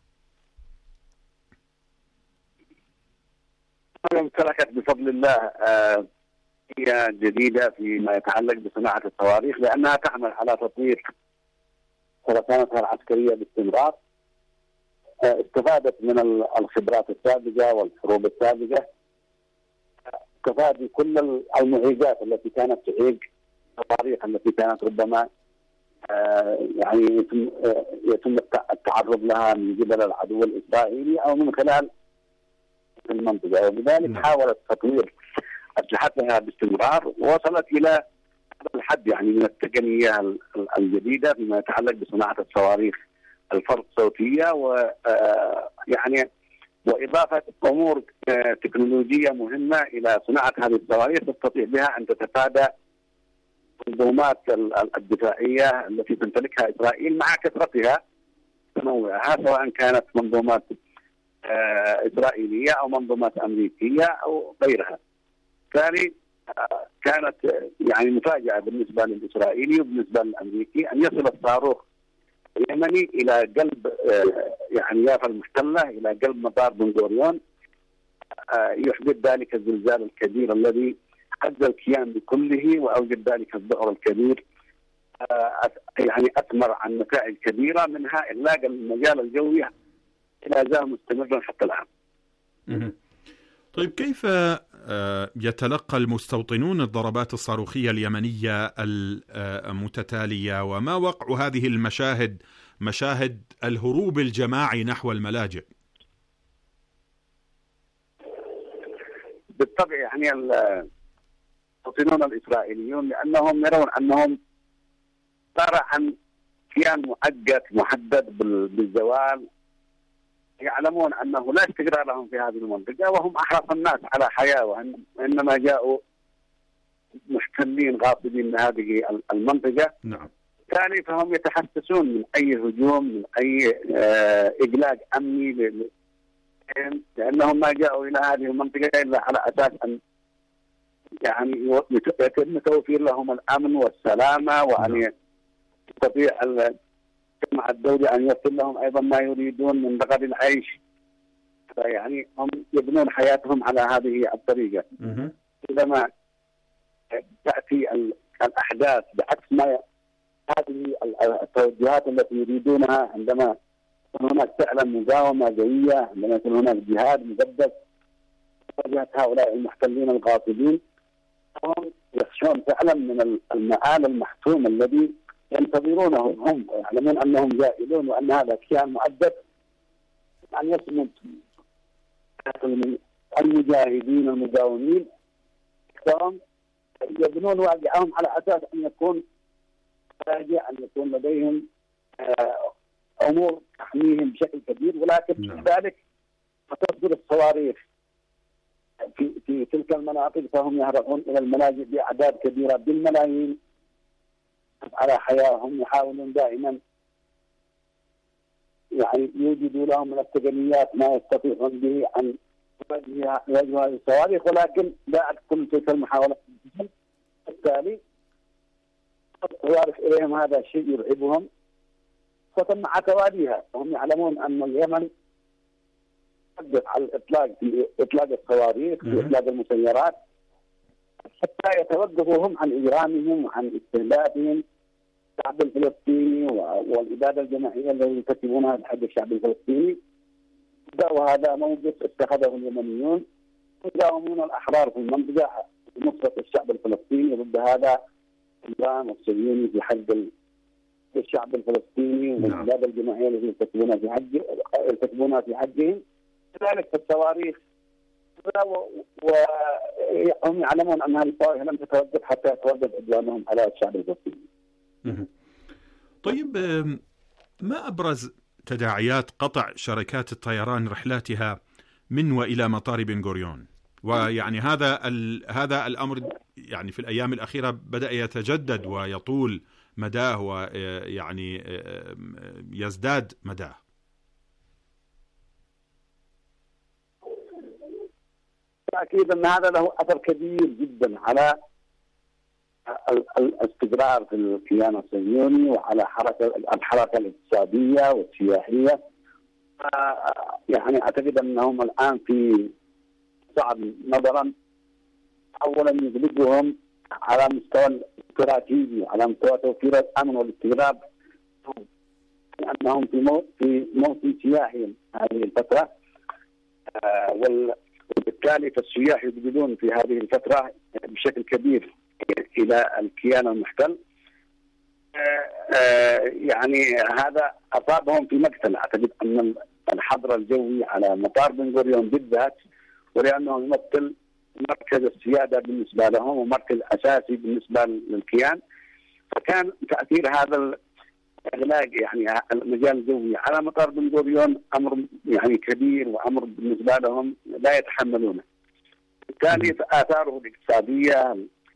امتلكت بفضل الله هي جديده فيما يتعلق بصناعه الصواريخ، لانها تعمل على تطوير خرسانتها العسكريه باستمرار. استفادت من الخبرات السابقه والحروب السابقه، تفادي كل المعيقات التي كانت تعيق الصواريخ التي كانت ربما يعني يتم يتم التعرض لها من قبل العدو الاسرائيلي او من خلال المنطقه، وبذلك حاولت تطوير اسلحتها باستمرار، ووصلت الى هذا الحد يعني من التقنيه الجديده فيما يتعلق بصناعه الصواريخ الفرد صوتيه، ويعني واضافه امور تكنولوجيه مهمه الى صناعه هذه الصواريخ تستطيع بها ان تتفادى المنظومات الدفاعيه التي تمتلكها اسرائيل مع كثرتها تنوعها، سواء كانت منظومات اسرائيليه او منظومات امريكيه او غيرها. بالتالي كانت يعني مفاجاه بالنسبه للاسرائيلي وبالنسبه للامريكي ان يصل الصاروخ اليمني الى قلب يعني يافا المحتله، الى قلب مطار بن غوريون يحدث ذلك الزلزال الكبير الذي هز الكيان بكله وأوجد ذلك الذعر الكبير، يعني أثمر عن نتائج كبيرة، منها إغلاق المجال الجوي لا زال مستمرا حتى الآن. طيب كيف يتلقى المستوطنون الضربات الصاروخية اليمنية المتتالية، وما وقع هذه المشاهد، مشاهد الهروب الجماعي نحو الملاجئ؟ بالطبع يعني المستوطنون الإسرائيليون لأنهم يرون أنهم صار عن كيان مؤقت محدد بالزوال، يعلمون أنه لا استقرار لهم في هذه المنطقة، وهم أحرص الناس على حياة، وإنما جاءوا محتلين غاصبين لهذه المنطقة. نعم. بالتالي فهم يتحسسون من أي هجوم، من أي إغلاق أمني، لأنهم ما جاءوا إلى هذه المنطقة إلا على أساس أن يعني يتم توفير لهم الأمن والسلامة، وأن يستطيع المجتمع الدولي أن يوفر لهم أيضا ما يريدون من رغد العيش. يعني هم يبنون حياتهم على هذه الطريقة. عندما تأتي الأحداث بعكس ما هذه التوجهات التي يريدونها، عندما يكون هناك فعلا مقاومة قوية، عندما يكون هناك جهاد مقدس تواجه هؤلاء المحتلين الغاصبين، هم يخشون فعلا من المآل المحتوم الذي ينتظرونه. هم يعلمون أنهم جائلون وأن هذا كيان مؤدب أن يصمد المجاهدين المقاومين، فهم يبنون واقعهم على أساس أن يكون راجع، أن يكون لديهم أمور تحميهم بشكل كبير، ولكن في ذلك تصدر الصواريخ في في تلك المناطق، فهم يهربون إلى الملاجئ بأعداد كبيرة بالملايين على حياتهم. يحاولون دائما يعني يوجدوا لهم من التقنيات ما يستطيعون به أن يواجهوا هذه الصواريخ، ولكن بعد كل تلك المحاولات بالتالي الصواريخ إليهم هذا الشيء يرعبهم، فتم مع تواليها. وهم يعلمون أن اليمن تقدر على الإطلاق في إطلاق الصواريخ، في إطلاق المسيرات، حتى يتوقفوا هم عن إجرامهم وعن استهدافهم الشعب الفلسطيني والإبادة الجماعية التي يرتكبونها بحق الشعب الفلسطيني. وهذا موقف اتخذه اليمنيون مقاومون الأحرار في المنطقة لنصرة الشعب الفلسطيني ضد هذا النظام الصهيوني في حق الشعب الفلسطيني والإبادة الجماعية التي يرتكبونها في حق يرتكبونها في حقهم. كذلك في الصواريخ، وهم يعلمون أن هذه الصواريخ لم تتوقف حتى يتوقف عدوانهم على الشعب الفلسطيني. طيب ما أبرز تداعيات قطع شركات الطيران رحلاتها من وإلى مطار بن غوريون؟ ويعني هذا هذا الأمر يعني في الأيام الأخيرة بدأ يتجدد ويطول مداه ويعني يزداد مداه. أكيد أن هذا له أثر كبير جدا على الاستقرار في الكيان الصهيوني وعلى حركة الحركة الاقتصادية والسياحية. يعني أعتقد أنهم الآن في صعب نظرا، أولا يغلبهم على مستوى الاستراتيجي، على مستوى توفير الأمن والاستقرار، لأنهم في مو في موسم سياحي هذه الفترة، وبالتالي فالسياح يقبلون في هذه الفترة بشكل كبير إلى الكيان المحتل. يعني هذا أصابهم في مقتل. أعتقد أن الحظر الجوي على مطار بن غوريون بالذات، ولأنه يمثل مركز السيادة بالنسبة لهم ومركز أساسي بالنسبة للكيان، فكان تأثير هذا الإغلاق يعني المجال الجوي على مطار بن غوريون أمر يعني كبير، وأمر بالنسبة لهم لا يتحملونه. بالتالي آثاره الاقتصادية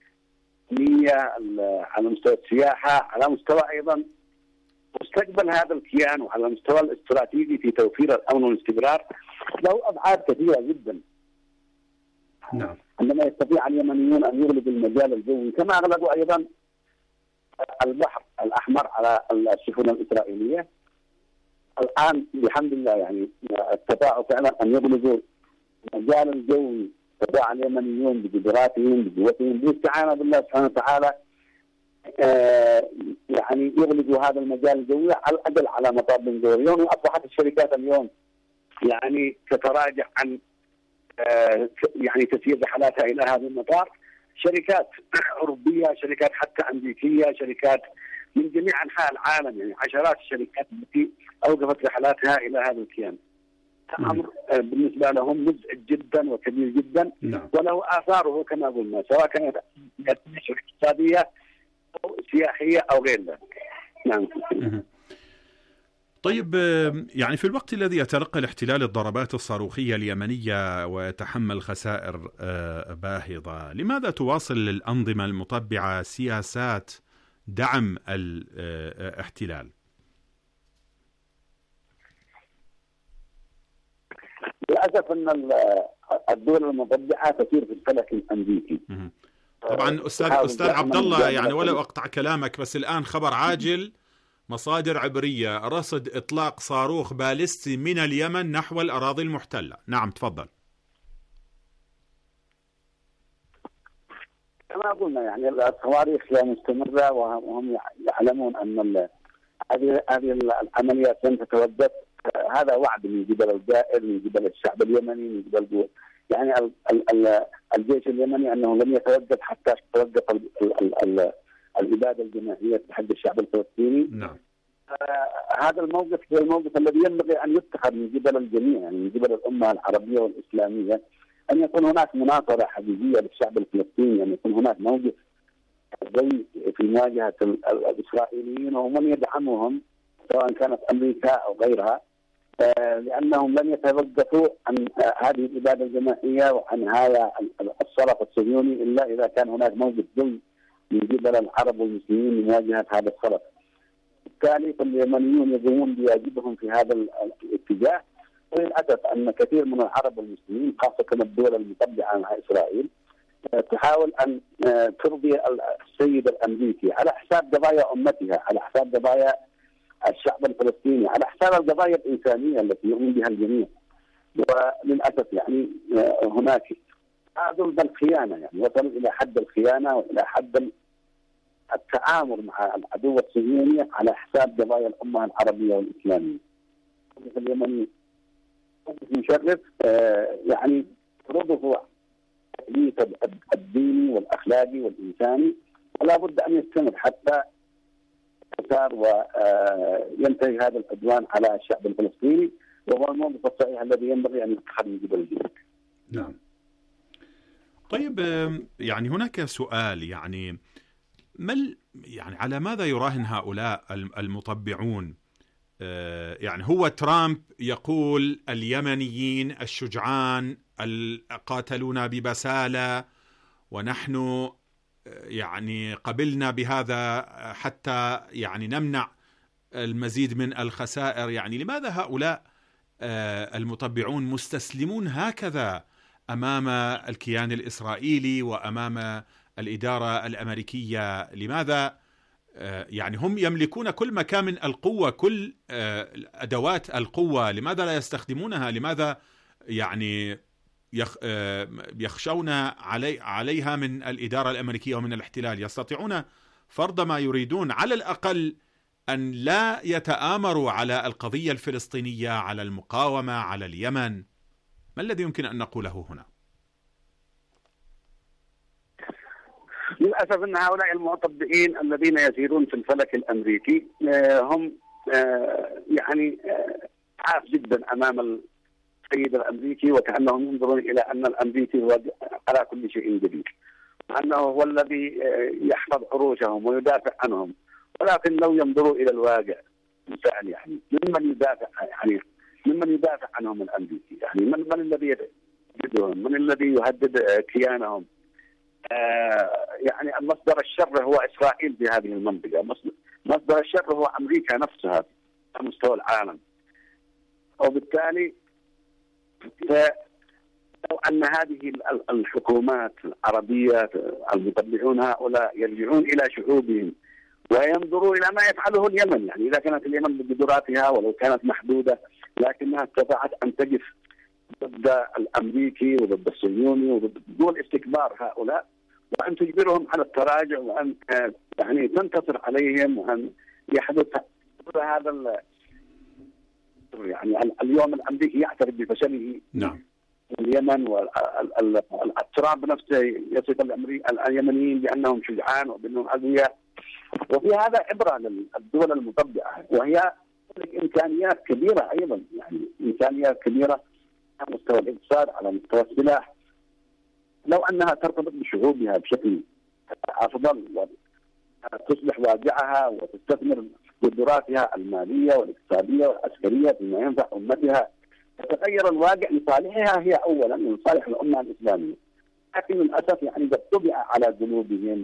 على مستوى السياحة، على مستوى أيضا مستقبل هذا الكيان، وعلى المستوى الاستراتيجي في توفير الأمن والاستقرار له أبعاد كثيرة جدا. نعم. عندما يستطيع اليمنيون أن يغلقوا المجال الجوي كما أغلقوا أيضا البحر الأحمر على السفن الإسرائيلية، الآن بحمد الله يعني استطاعوا فعلا أن يغلقوا المجال الجوي استطاع اليمنيون بقدراتهم بقوتهم بالاستعانة بالله سبحانه وتعالى آه يعني يغلقوا هذا المجال الجوي على الأقل على مطار بن غوريون. وأصبحت الشركات اليوم يعني تتراجع عن آه يعني تسيير رحلاتها إلى هذا المطار، شركات أوروبية، شركات حتى أمريكية، شركات من جميع أنحاء العالم، يعني عشرات الشركات التي أوقفت رحلاتها إلى هذا الكيان. أمر بالنسبة لهم مزعج جدا وكبير جدا، نعم. وله آثاره كما قلنا سواء كانت اقتصادية أو سياحية أو غير ذلك. نعم. طيب يعني في الوقت الذي يتلقى الاحتلال الضربات الصاروخية اليمنية ويتحمل خسائر باهظة، لماذا تواصل الأنظمة المطبعة سياسات دعم الاحتلال؟ للأسف أن الدول المطبعة تسير في الفلك الأمريكي. طبعا أستاذ أستاذ عبد الله، يعني ولا أقطع كلامك، بس الآن خبر عاجل، مصادر عبرية رصد إطلاق صاروخ باليستي من اليمن نحو الأراضي المحتلة. نعم تفضل. كما قلنا يعني الصواريخ مستمرة، وهم يعلمون أن هذه هذه العمليات لن تتوقف. هذا وعد من قبل الجائر، من قبل الشعب اليمني، من قبل يعني ال ال ال الجيش اليمني أنه لن يتوقف حتى تتوقف ال ال ال الإبادة الجماعية حق الشعب الفلسطيني. نعم. آه هذا الموقف هو الموقف الذي ينبغي أن يتخذ من قبل الجميع، يعني من قبل الأمة العربية والإسلامية، أن يكون هناك مناصرة حقيقية للشعب الفلسطيني، أن يكون هناك موقف قوي في مواجهة الإسرائيليين ومن يدعمهم سواء كانت أمريكا أو غيرها، آه لأنهم لن يتوقفوا عن آه هذه الإبادة الجماعية وعن هذا الصرف الصهيوني إلا إذا كان هناك موقف قوي من قبل العرب والمسلمين لمواجهة هذا الصرف. بالتالي فاليمنيون يقومون بواجبهم في هذا الاتجاه، وللأسف أن كثير من العرب والمسلمين خاصة الدول المطبعة مع إسرائيل تحاول أن ترضي السيد الأمريكي على حساب قضايا أمتها، على حساب قضايا الشعب الفلسطيني، على حساب القضايا الإنسانية التي يؤمن بها الجميع. وللأسف يعني هناك هذا الخيانة، يعني وصل إلى حد الخيانة وإلى حد التآمر مع العدو الصهيوني على حساب قضايا الأمة العربية والإسلامية. اليمني مشرف يعني فرضه التأليف الديني والأخلاقي والإنساني، ولا بد أن يستمر حتى يسار وينتهي هذا العدوان على الشعب الفلسطيني، وهو الموقف الصحيح الذي ينبغي أن يتخذ من قبل الجميع. نعم. طيب يعني هناك سؤال، يعني ما يعني على ماذا يراهن هؤلاء المطبعون؟ يعني هو ترامب يقول اليمنيين الشجعان قاتلونا ببسالة ونحن يعني قبلنا بهذا حتى يعني نمنع المزيد من الخسائر. يعني لماذا هؤلاء المطبعون مستسلمون هكذا أمام الكيان الإسرائيلي وأمام الإدارة الأمريكية؟ لماذا يعني هم يملكون كل مكان من القوة، كل أدوات القوة، لماذا لا يستخدمونها؟ لماذا يعني يخشون علي عليها من الإدارة الأمريكية ومن الاحتلال؟ يستطيعون فرض ما يريدون، على الأقل أن لا يتآمروا على القضية الفلسطينية، على المقاومة، على اليمن. ما الذي يمكن أن نقوله هنا؟ للأسف أن هؤلاء المطبئين الذين يسيرون في الفلك الأمريكي هم يعني عاف جدا أمام السيد الأمريكي، وكأنهم ينظرون إلى أن الأمريكي هو على كل شيء قدير، وأنه هو الذي يحفظ عروشهم ويدافع عنهم. ولكن لو ينظروا إلى الواقع بالفعل، يعني ممن يدافع يعني ممن يدافع عنهم الأمريكي، يعني من من الذي يهددهم، من الذي يهدد كيانهم؟ آه يعني مصدر الشر هو إسرائيل في هذه المنطقة، مصدر الشر هو أمريكا نفسها على مستوى العالم. وبالتالي لو أن هذه الحكومات العربية المطبعون هؤلاء يرجعون إلى شعوبهم وينظروا إلى ما يفعله اليمن، يعني إذا كانت اليمن بقدراتها ولو كانت محدودة لكنها استطاعت أن تقف ضد الامريكي وضد الصهيوني وضد دول استكبار هؤلاء، وان تجبرهم على التراجع وان يعني تنتصر عليهم وان يحدث هذا يعني اليوم الامريكي يعترف بفشله. نعم. اليمن والترامب نفسه يصف اليمنيين بانهم شجعان وبانهم اذكياء، وفي هذا عبره للدول المطبعه، وهي امكانيات كبيره ايضا، يعني امكانيات كبيره على مستوى الاقتصاد، على مستوى السلاح، لو انها ترتبط بشعوبها بشكل افضل وتصلح واقعها وتستثمر قدراتها الماليه والاقتصاديه والعسكريه فيما ينفع امتها، تتغير الواقع لصالحها هي اولا ولصالح الامه الاسلاميه. لكن للاسف يعني قد طبع على قلوبهم،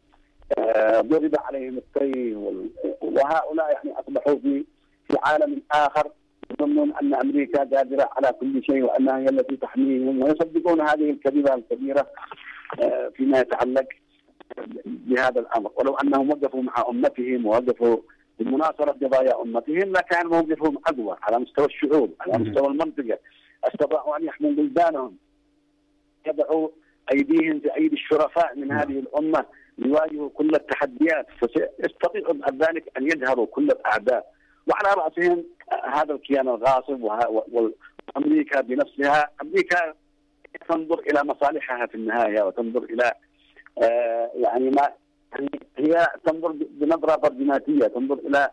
ضرب عليهم الطي، وهؤلاء يعني اصبحوا في في عالم اخر يظنون ان امريكا قادره على كل شيء وانها هي التي تحميهم، ويصدقون هذه الكذبه الكبيره فيما يتعلق بهذا الامر. ولو انهم وقفوا مع امتهم ووقفوا بمناصره قضايا امتهم لكان موقفهم اقوى على مستوى الشعوب، على مستوى المنطقه، استطاعوا ان يحموا بلدانهم، يضعوا ايديهم في ايدي الشرفاء من هذه الامه ليواجهوا كل التحديات، فيستطيعوا بعد ذلك ان يجهروا كل الاعداء، وعلى راسهم هذا الكيان الغاصب وامريكا بنفسها. امريكا تنظر الى مصالحها في النهايه، وتنظر الى آه يعني ما هي تنظر بنظره برجماتيه، تنظر الى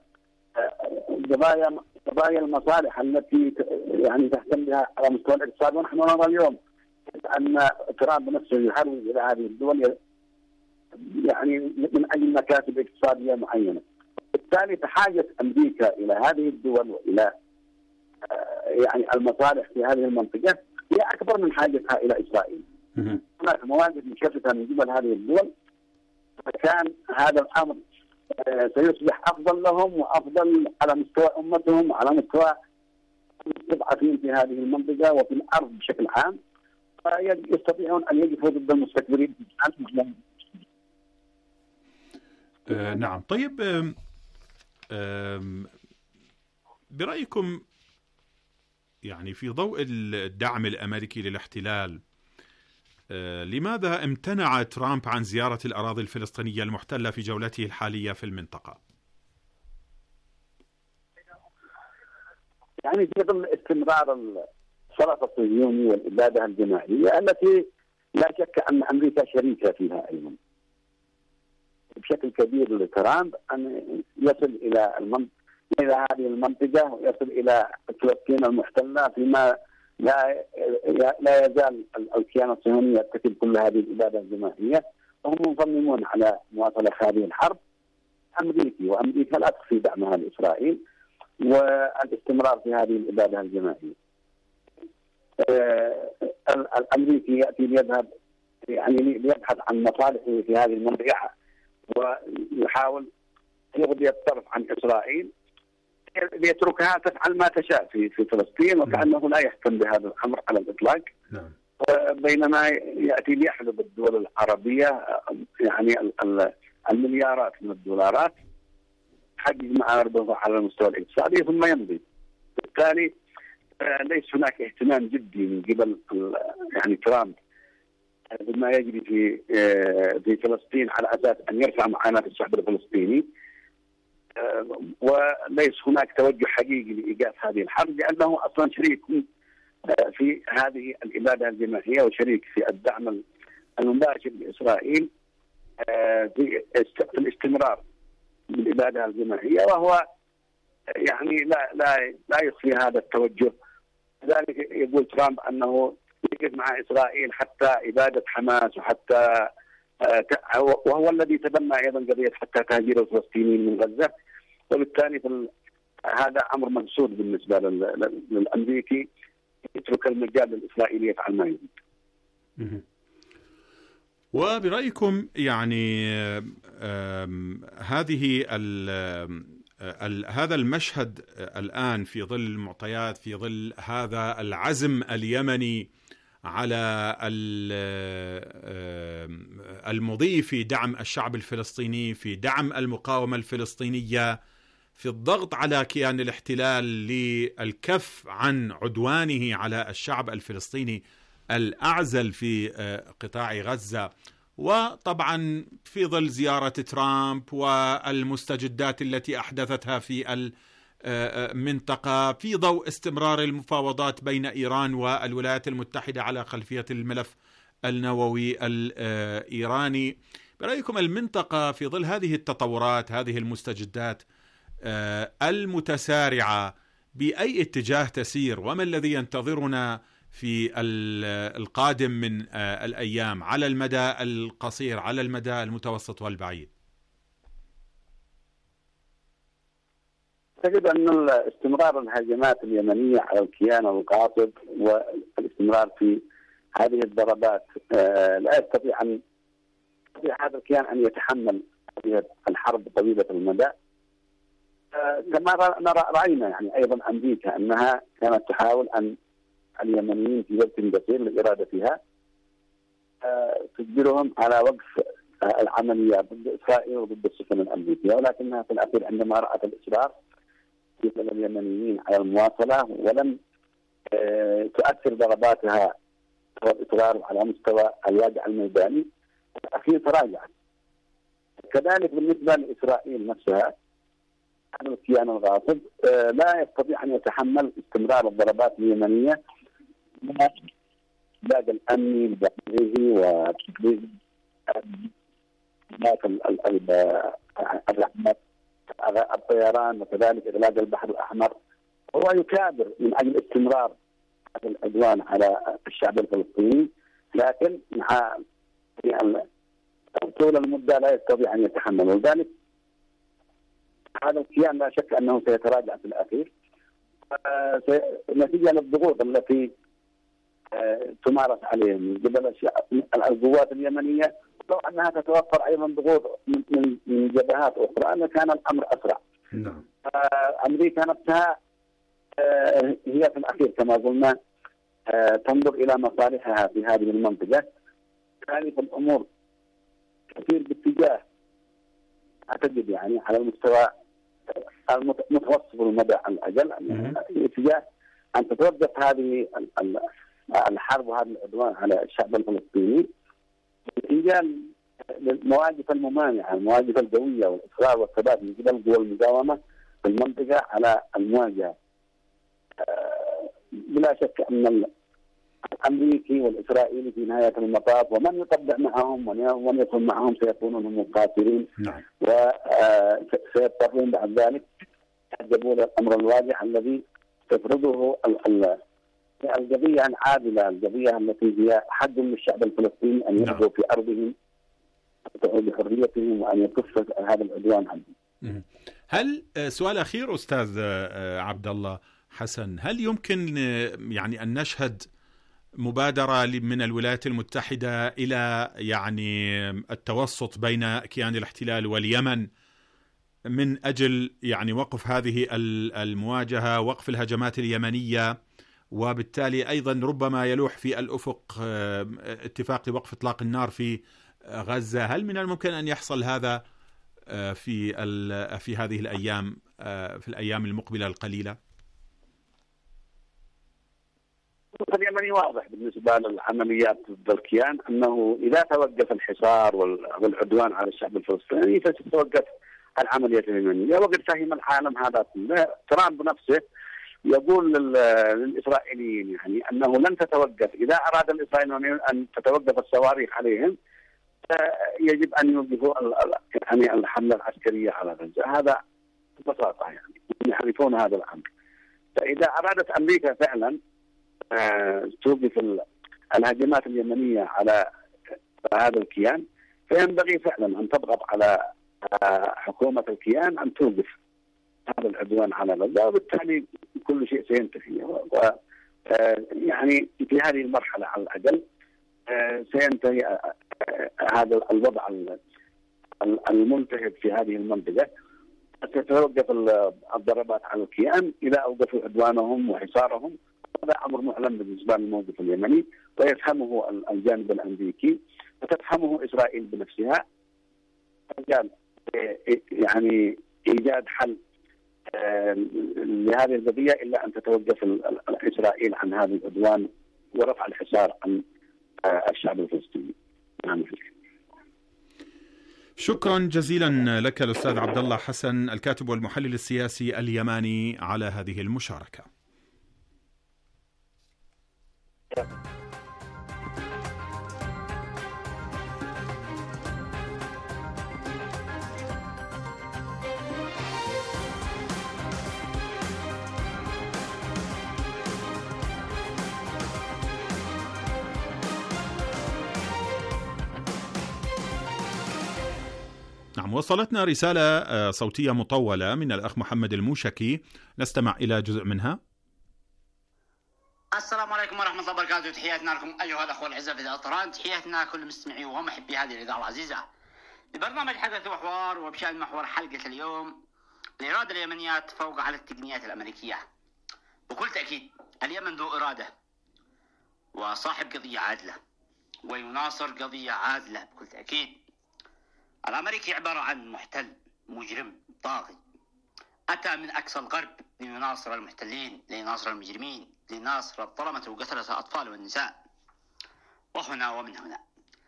قضايا قضايا المصالح التي يعني تهتم بها على مستوى الاقتصاد. ونحن نرى اليوم ان ترامب نفسه يحرض الى هذه الدول يعني من اجل مكاسب اقتصاديه معينه. بالتالي تحاجه امريكا الى هذه الدول والى يعني المصالح في هذه المنطقه هي اكبر من حاجتها الى اسرائيل. هناك مواقف مشتته من قبل هذه الدول، فكان هذا الامر سيصبح افضل لهم وافضل على مستوى امتهم وعلى مستوى المستضعفين في هذه المنطقه وفي الارض بشكل عام، فيستطيعون ان يقفوا ضد المستكبرين. آه نعم. طيب آه آه برأيكم يعني في ضوء الدعم الأمريكي للاحتلال، آه لماذا امتنع ترامب عن زيارة الأراضي الفلسطينية المحتلة في جولته الحالية في المنطقة؟ يعني في ظل استمرار الصراع الصهيوني والإبادة الجماعية التي لا شك أن أمريكا شريكة فيها أيضا بشكل كبير لترامب أن يصل إلى المنطقة إلى هذه المنطقة ويصل إلى فلسطين المحتلة، فيما لا لا يزال الكيان الصهيوني يرتكب كل هذه الإبادة الجماعية، وهم مصممون على مواصلة هذه الحرب أمريكي، وأمريكا لا تخفي دعمها لإسرائيل والاستمرار في هذه الإبادة الجماعية. الأمريكي يأتي ليذهب يعني ليبحث عن مصالحه في هذه المنطقة ويحاول يغضي الطرف عن إسرائيل ليتركها تفعل ما تشاء في في فلسطين، وكأنه لا يهتم بهذا الأمر على الإطلاق. نعم. بينما يأتي ليحلب الدول العربية يعني المليارات من الدولارات حقق معارضه على المستوى الاقتصادي ثم يمضي. بالتالي ليس هناك اهتمام جدي من قبل يعني ترامب بما يجري في في فلسطين على اساس ان يرفع معاناه الشعب الفلسطيني، وليس هناك توجه حقيقي لايقاف هذه الحرب، لانه اصلا شريك في هذه الاباده الجماعيه وشريك في الدعم المباشر لاسرائيل في الاستمرار بالإبادة الجماعية، وهو يعني لا لا لا يخفي هذا التوجه. لذلك يقول ترامب أنه يقف مع إسرائيل حتى إبادة حماس، وحتى وهو الذي تبنى أيضا قضية حتى تهجير الفلسطينيين من غزة، وبالتالي هذا أمر منسوب بالنسبة للأمريكي، يترك المجال للإسرائيلي يفعل ما يريد. وبرأيكم يعني هذه ال ال هذا المشهد الآن في ظل المعطيات، في ظل هذا العزم اليمني على المضي في دعم الشعب الفلسطيني، في دعم المقاومة الفلسطينية، في الضغط على كيان الاحتلال للكف عن عدوانه على الشعب الفلسطيني الأعزل في قطاع غزة، وطبعا في ظل زيارة ترامب والمستجدات التي أحدثتها في المنطقة، في ضوء استمرار المفاوضات بين إيران والولايات المتحدة على خلفية الملف النووي الإيراني، برأيكم المنطقة في ظل هذه التطورات، هذه المستجدات المتسارعة، بأي اتجاه تسير؟ وما الذي ينتظرنا في القادم من الأيام على المدى القصير، على المدى المتوسط والبعيد؟ أعتقد أن استمرار الهجمات اليمنية على الكيان الغاصب والاستمرار في هذه الضربات لا يستطيع أن يستطيع هذا الكيان أن يتحمل هذه الحرب طويلة المدى. كما رأينا يعني أيضا أمريكا أنها كانت تحاول أن اليمنيين في وقت قصير لإرادتها تجبرهم على وقف العمليات ضد إسرائيل وضد السفن الأمريكية، ولكنها في الأخير عندما رأت الإصرار في اليمنيين على المواصلة ولم تؤثر ضرباتها والإصرار على مستوى الواقع الميداني، في الأخير تراجعت. كذلك بالنسبة لإسرائيل نفسها، هذا الكيان الغاصب لا يستطيع أن يتحمل استمرار الضربات اليمنية مع الإعداد الأمني الداخلي وتقليد الطيران وكذلك إغلاق البحر الأحمر. هو يكابر من أجل استمرار هذا العدوان على الشعب الفلسطيني، لكن مع طول المدة لا يستطيع أن يتحمل، ولذلك هذا الكيان لا شك أنه سيتراجع في الأخير نتيجة للضغوط التي تمارس عليهم من قبل القوات اليمنية، لو أنها تتوفر أيضا ضغوط من جبهات أخرى لكان الأمر أسرع. نعم. أمريكا نفسها هي في الأخير كما قلنا تنظر إلى مصالحها في هذه المنطقة، كانت الأمور كثير باتجاه أعتقد يعني على المستوى المتوسط المدى على الأقل اتجاه أن تتوقف هذه الحرب وهذا العدوان على الشعب الفلسطيني اتجاه المواقف الممانعة، المواقف القوية والإصرار والثبات من قبل قوى المقاومة في المنطقة على المواجهة. بلا شك أن الأمريكي والإسرائيلي في نهاية المطاف ومن يطبع معهم ومن يكون معهم سيكونون هم الخاسرين. نعم. وسيضطرون بعد ذلك يحجبون الأمر الواضح الذي تفرضه القضية العادلة، القضية التي هي حق للشعب الفلسطيني أن يبقوا في أرضهم بحريتهم وأن يكف هذا العدوان عنهم. هل سؤال أخير أستاذ عبد الله حسن، هل يمكن يعني أن نشهد مبادرة من الولايات المتحدة إلى يعني التوسط بين كيان الاحتلال واليمن من أجل يعني وقف هذه المواجهة، وقف الهجمات اليمنية، وبالتالي أيضا ربما يلوح في الأفق اتفاق لوقف إطلاق النار في غزة؟ هل من الممكن أن يحصل هذا في في هذه الأيام، في الأيام المقبلة القليلة؟ اليمني واضح بالنسبة للعمليات ضد الكيان أنه إذا توقف الحصار والعدوان على الشعب الفلسطيني فستتوقف العملية اليمنية، وقد فهم العالم هذا كله. ترامب نفسه يقول للإسرائيليين يعني أنه لن تتوقف، إذا أراد الإسرائيليين أن تتوقف الصواريخ عليهم يجب أن يوقفوا يعني الحملة العسكرية على غزة. هذا ببساطة يعني يعرفون هذا الأمر. فإذا أرادت أمريكا فعلا توقف الهجمات اليمنية على هذا الكيان فينبغي فعلا أن تضغط على حكومة الكيان أن توقف هذا العدوان على غزة، وبالتالي كل شيء سينتهي. يعني في هذه المرحلة على الأقل سينتهي هذا الوضع الملتهب في هذه المنطقة. ستتوقف الضربات على الكيان إذا أوقفوا عدوانهم وحصارهم. هذا أمر معلن بالنسبة للموقف اليمني ويفهمه الجانب الأمريكي وتفهمه إسرائيل بنفسها. يعني إيجاد حل لهذه القضية إلا أن تتوقف إسرائيل عن هذا العدوان ورفع الحصار عن الشعب الفلسطيني. نعم. شكرا جزيلا لك الأستاذ عبد الله حسن الكاتب والمحلل السياسي اليماني على هذه المشاركة. نعم، وصلتنا رسالة صوتية مطولة من الأخ محمد الموشكي، نستمع إلى جزء منها. السلام عليكم ورحمة الله وبركاته، تحياتنا لكم أيها الأخوة الأعزاء في إذاعة طهران، تحياتنا كل مستمعي ومحبي هذه الإذاعة العزيزة. لبرنامج حدث وحوار، وبشأن محور حلقة اليوم الإرادة اليمنية تفوق على التقنيات الأمريكية. بكل تأكيد اليمن ذو إرادة وصاحب قضية عادلة ويناصر قضية عادلة بكل تأكيد. الأمريكي عبارة عن محتل مجرم طاغي أتى من أقصى الغرب ليناصر المحتلين، ليناصر المجرمين، ليناصر الظلمة وقتلة الأطفال والنساء. وهنا ومن هنا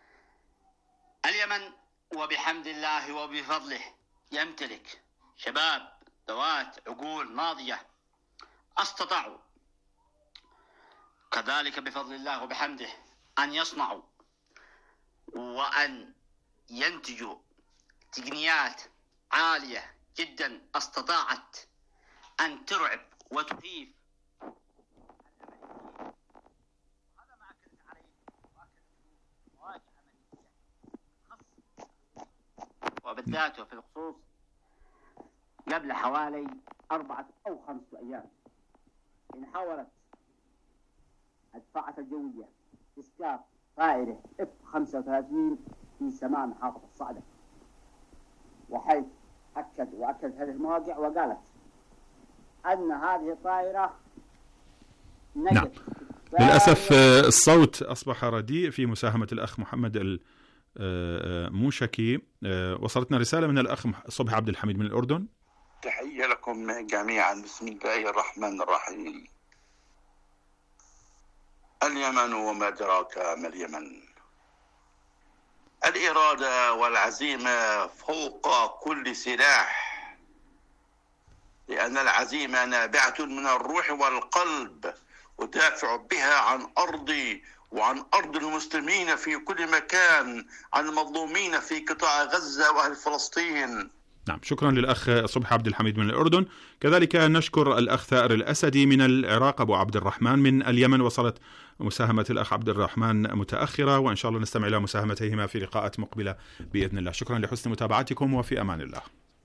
اليمن وبحمد الله وبفضله يمتلك شباب ذوات عقول ناضجة استطاعوا كذلك بفضل الله وبحمده أن يصنعوا وأن ينتجوا تقنيات عالية جدا استطاعت أن ترعب وتخيف. وبالذات وفي الخصوص قبل حوالي أربعة أو خمسة أيام إن حاولت الدفاعات الجوية إسقاط طائرة إف خمسة وثلاثين في سماء محافظة الصعدة، وحيث أكد وأكد هذه المواقع وقالت أن هذه الطائرة نعم. للأسف الصوت أصبح رديء في مساهمة الأخ محمد الموشكي. وصلتنا رسالة من الأخ صبحي عبد الحميد من الأردن. تحية لكم جميعا، بسم الله الرحمن الرحيم. اليمن وما أدراك ما اليمن. الإرادة والعزيمة فوق كل سلاح، لأن العزيمة نابعة من الروح والقلب، ودافع بها عن أرضي وعن أرض المسلمين في كل مكان، عن المظلومين في قطاع غزة وأهل فلسطين. نعم، شكرا للأخ صبحي عبد الحميد من الأردن. كذلك نشكر الأخ ثائر الأسدي من العراق، أبو عبد الرحمن من اليمن. وصلت مساهمة الأخ عبد الرحمن متأخرة، وإن شاء الله نستمع إلى مساهمتيهما في لقاءات مقبلة بإذن الله. شكرا لحسن متابعتكم، وفي أمان الله.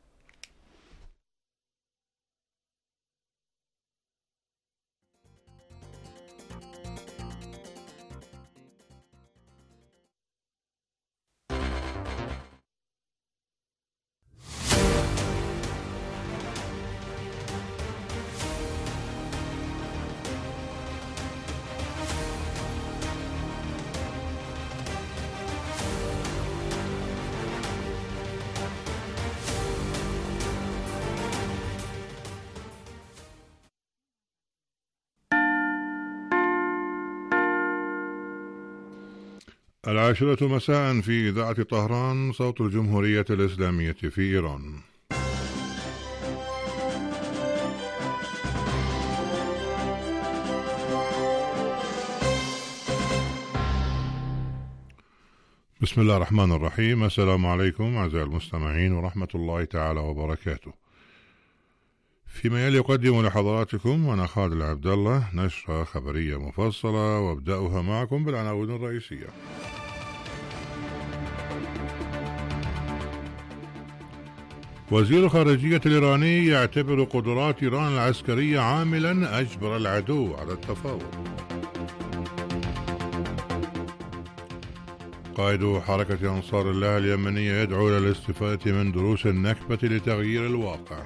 العاشرة مساء في إذاعة طهران، صوت الجمهورية الإسلامية في إيران. بسم الله الرحمن الرحيم. السلام عليكم أعزائي المستمعين ورحمة الله تعالى وبركاته. فيما يلي أقدم لحضراتكم وأنا خالد العبد الله نشرة خبرية مفصلة، وابدأها معكم بالعناوين الرئيسية. وزير الخارجية الإيراني يعتبر قدرات إيران العسكرية عاملا أجبر العدو على التفاوض. قائد حركة أنصار الله اليمنية يدعو إلى الاستفادة من دروس النكبة لتغيير الواقع.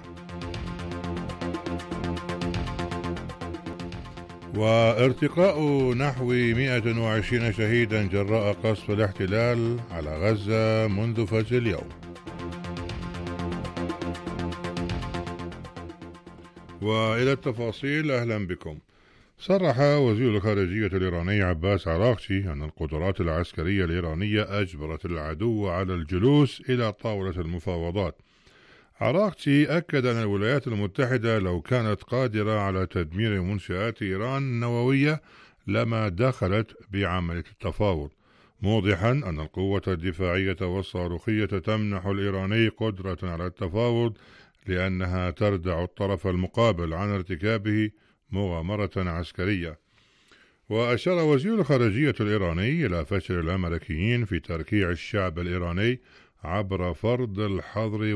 وارتقاء نحو مئة وعشرين شهيدا جراء قصف الاحتلال على غزة منذ فجر اليوم. وإلى التفاصيل أهلا بكم. صرح وزير الخارجية الإيراني عباس عراقچي أن القدرات العسكرية الإيرانية أجبرت العدو على الجلوس إلى طاولة المفاوضات. عراقچي أكد أن الولايات المتحدة لو كانت قادرة على تدمير منشآت إيران النووية لما دخلت بعملية التفاوض، موضحا أن القوة الدفاعية والصاروخية تمنح الإيراني قدرة على التفاوض لأنها تردع الطرف المقابل عن ارتكابه مغامرة عسكرية. وأشار وزير الخارجية الإيراني إلى فشل الأمريكيين في تركيع الشعب الإيراني عبر فرض الحظر